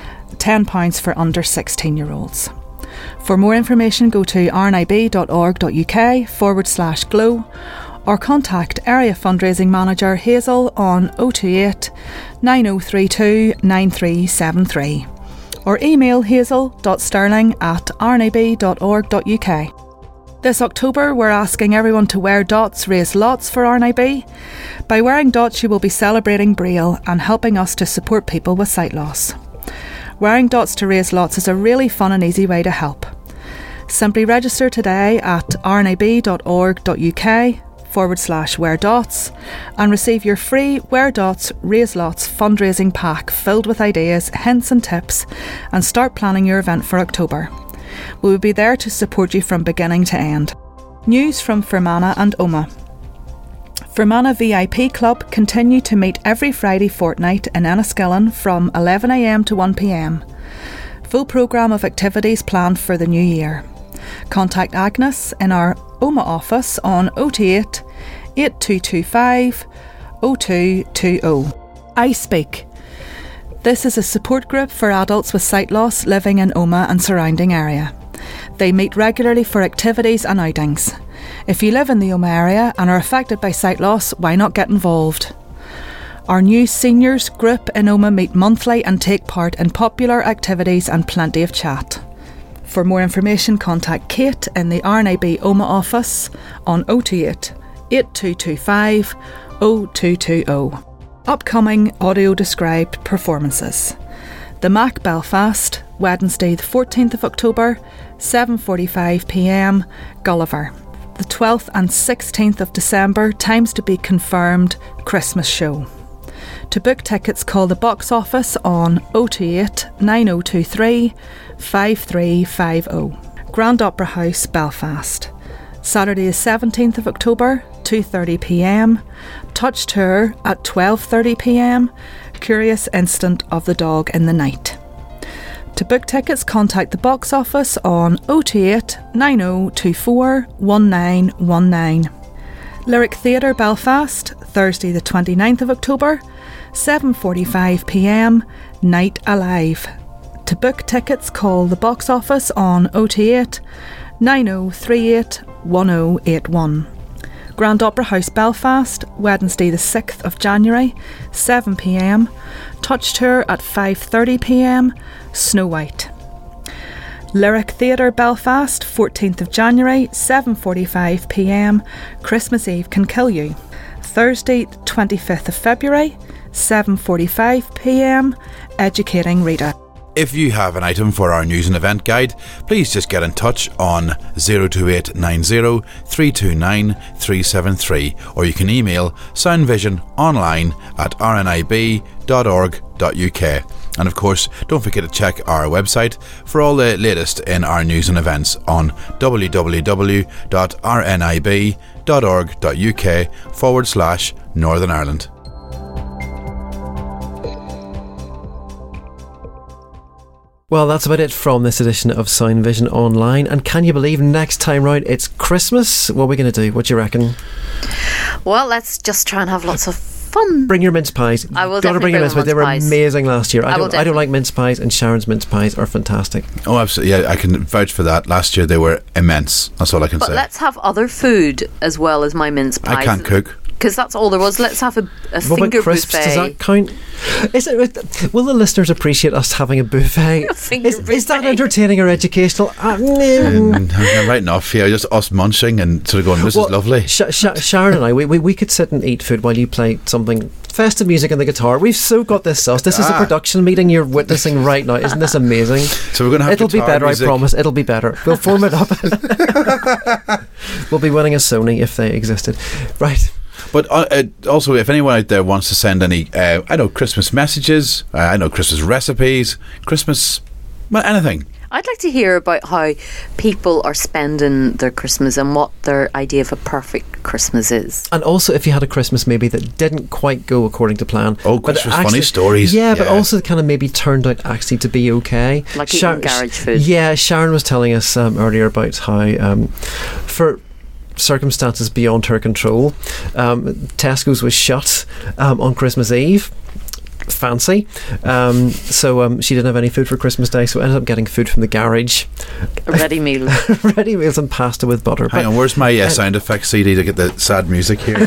ten pounds for under sixteen year olds. For more information go to r n i b dot org dot u k forward slash glow or contact Area Fundraising Manager Hazel on oh two eight, nine oh three two, nine three seven three or email hazel dot sterling at r n i b dot org dot u k. This October we're asking everyone to wear dots, raise lots for R N I B. By wearing dots you will be celebrating Braille and helping us to support people with sight loss. Wearing dots to raise lots is a really fun and easy way to help. Simply register today at r n i b dot org dot u k forward slash wear dots and receive your free Wear Dots, Raise Lots fundraising pack filled with ideas, hints and tips and start planning your event for October. We will be there to support you from beginning to end. News from Fermanagh and Omagh. Fermanagh V I P Club continue to meet every Friday fortnight in Enniskillen from eleven a m to one p m. Full programme of activities planned for the new year. Contact Agnes in our Omagh office on oh two eight, eight two two five, oh two two oh. I Speak. This is a support group for adults with sight loss living in Omagh and surrounding area. They meet regularly for activities and outings. If you live in the Omagh area and are affected by sight loss, why not get involved? Our new seniors group in Omagh meet monthly and take part in popular activities and plenty of chat. For more information, contact Kate in the R N I B Omagh office on oh two eight, eight two two five, oh two two oh. Upcoming audio-described performances. The Mac Belfast, Wednesday the fourteenth of October, seven forty-five p m, Gulliver. The twelfth and sixteenth of December, times to be confirmed, Christmas show. To book tickets, call the box office on oh two eight, nine oh two three, five three five oh. Grand Opera House, Belfast. Saturday the seventeenth of October, two thirty p m. Touch Tour at twelve thirty p m. Curious Instant of the Dog in the Night. To book tickets, contact the box office on oh two eight, nine oh two four, one nine one nine. Lyric Theatre, Belfast, Thursday the twenty-ninth of October, seven forty-five p m, Night Alive. To book tickets, call the box office on oh two eight, nine oh three eight, one oh eight one. Grand Opera House, Belfast, Wednesday the sixth of January, seven p m. Touch Tour at five thirty p m, Snow White. Lyric Theatre, Belfast, fourteenth of January, seven forty-five p m, Christmas Eve Can Kill You. Thursday, twenty-fifth of February, seven forty-five p m, Educating Rita. If you have an item for our news and event guide, please just get in touch on oh two eight nine oh, three two nine, three seven three, or you can email soundvisiononline at r n i b dot org dot u k. And of course, don't forget to check our website for all the latest in our news and events on w w w dot r n i b dot org dot u k forward slash Northern Ireland. Well, that's about it from this edition of Sound Vision Online. And can you believe next time round it's Christmas? What are we going to do? What do you reckon? Well, let's just try and have lots of fun. Bring your mince pies. I will Got to definitely bring your bring mince pies. mince They were pies. amazing last year. I, I will don't. I don't definitely- like mince pies, and Sharon's mince pies are fantastic. Oh, absolutely. Yeah, I can vouch for that. Last year they were immense. That's all I can But say. let's have other food as well as my mince pies. I can't cook. Because that's all there was. Let's have a, a What finger about crisps? buffet. Does that count? Is it? Will the listeners appreciate us having a buffet? is, is that entertaining or educational? Uh, no. Um, I'm right enough here, just us munching and sort of going, this Well, is lovely. Sh- Sh- Sharon and I, we, we, we could sit and eat food while you play something festive music on the guitar. We've so got this sauce. This is a Ah. production meeting you're witnessing right now. Isn't this amazing? So we're going to have It'll be guitar better, music. I promise. It'll be better. We'll form it up. We'll be winning a Sony if they existed. Right. But uh, uh, also, if anyone out there wants to send any, uh, I know, Christmas messages, uh, I know, Christmas recipes, Christmas, well, anything. I'd like to hear about how people are spending their Christmas and what their idea of a perfect Christmas is. And also, if you had a Christmas maybe that didn't quite go according to plan. Oh, but Christmas actually- funny stories. Yeah, but Yeah. also kind of maybe turned out actually to be okay. Like eating garage food. Yeah, Sharon was telling us um, earlier about how um, for circumstances beyond her control, um, Tesco's was shut um, on Christmas Eve. Fancy. Um, so um, she didn't have any food for Christmas Day, so ended up getting food from the garage. A ready meal. Ready meals and pasta with butter. Hang But- on, where's my uh, sound effects C D to get the sad music here?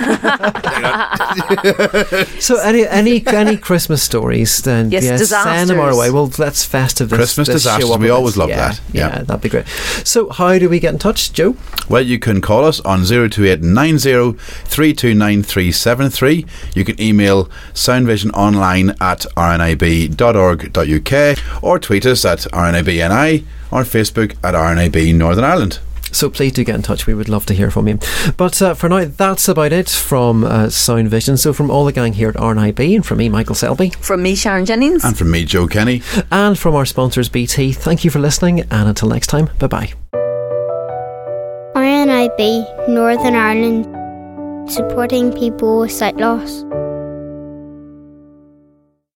So any any any Christmas stories? Then Yes, yes, send them our disasters. way. Well, let's festive this, Christmas this disasters, show up we a bit. always love Yeah, that. Yeah, Yeah. that'd be great. So how do we get in touch, Joe? Well, you can call us on oh two eight nine oh, three two nine, three seven three. You can email soundvisiononline at r n i b dot org dot u k or tweet us at R N I B N I or Facebook at R N I B Northern Ireland. So please do get in touch. We would love to hear from you. But uh, for now, that's about it from uh, Sound Vision. So from all the gang here at R N I B, and from me, Michael Selby, From me, Sharon Jennings. And from me, Joe Kenny. and from our sponsors, B T, thank you for listening. And until next time, bye bye. R N I B Northern Ireland, supporting people with sight loss.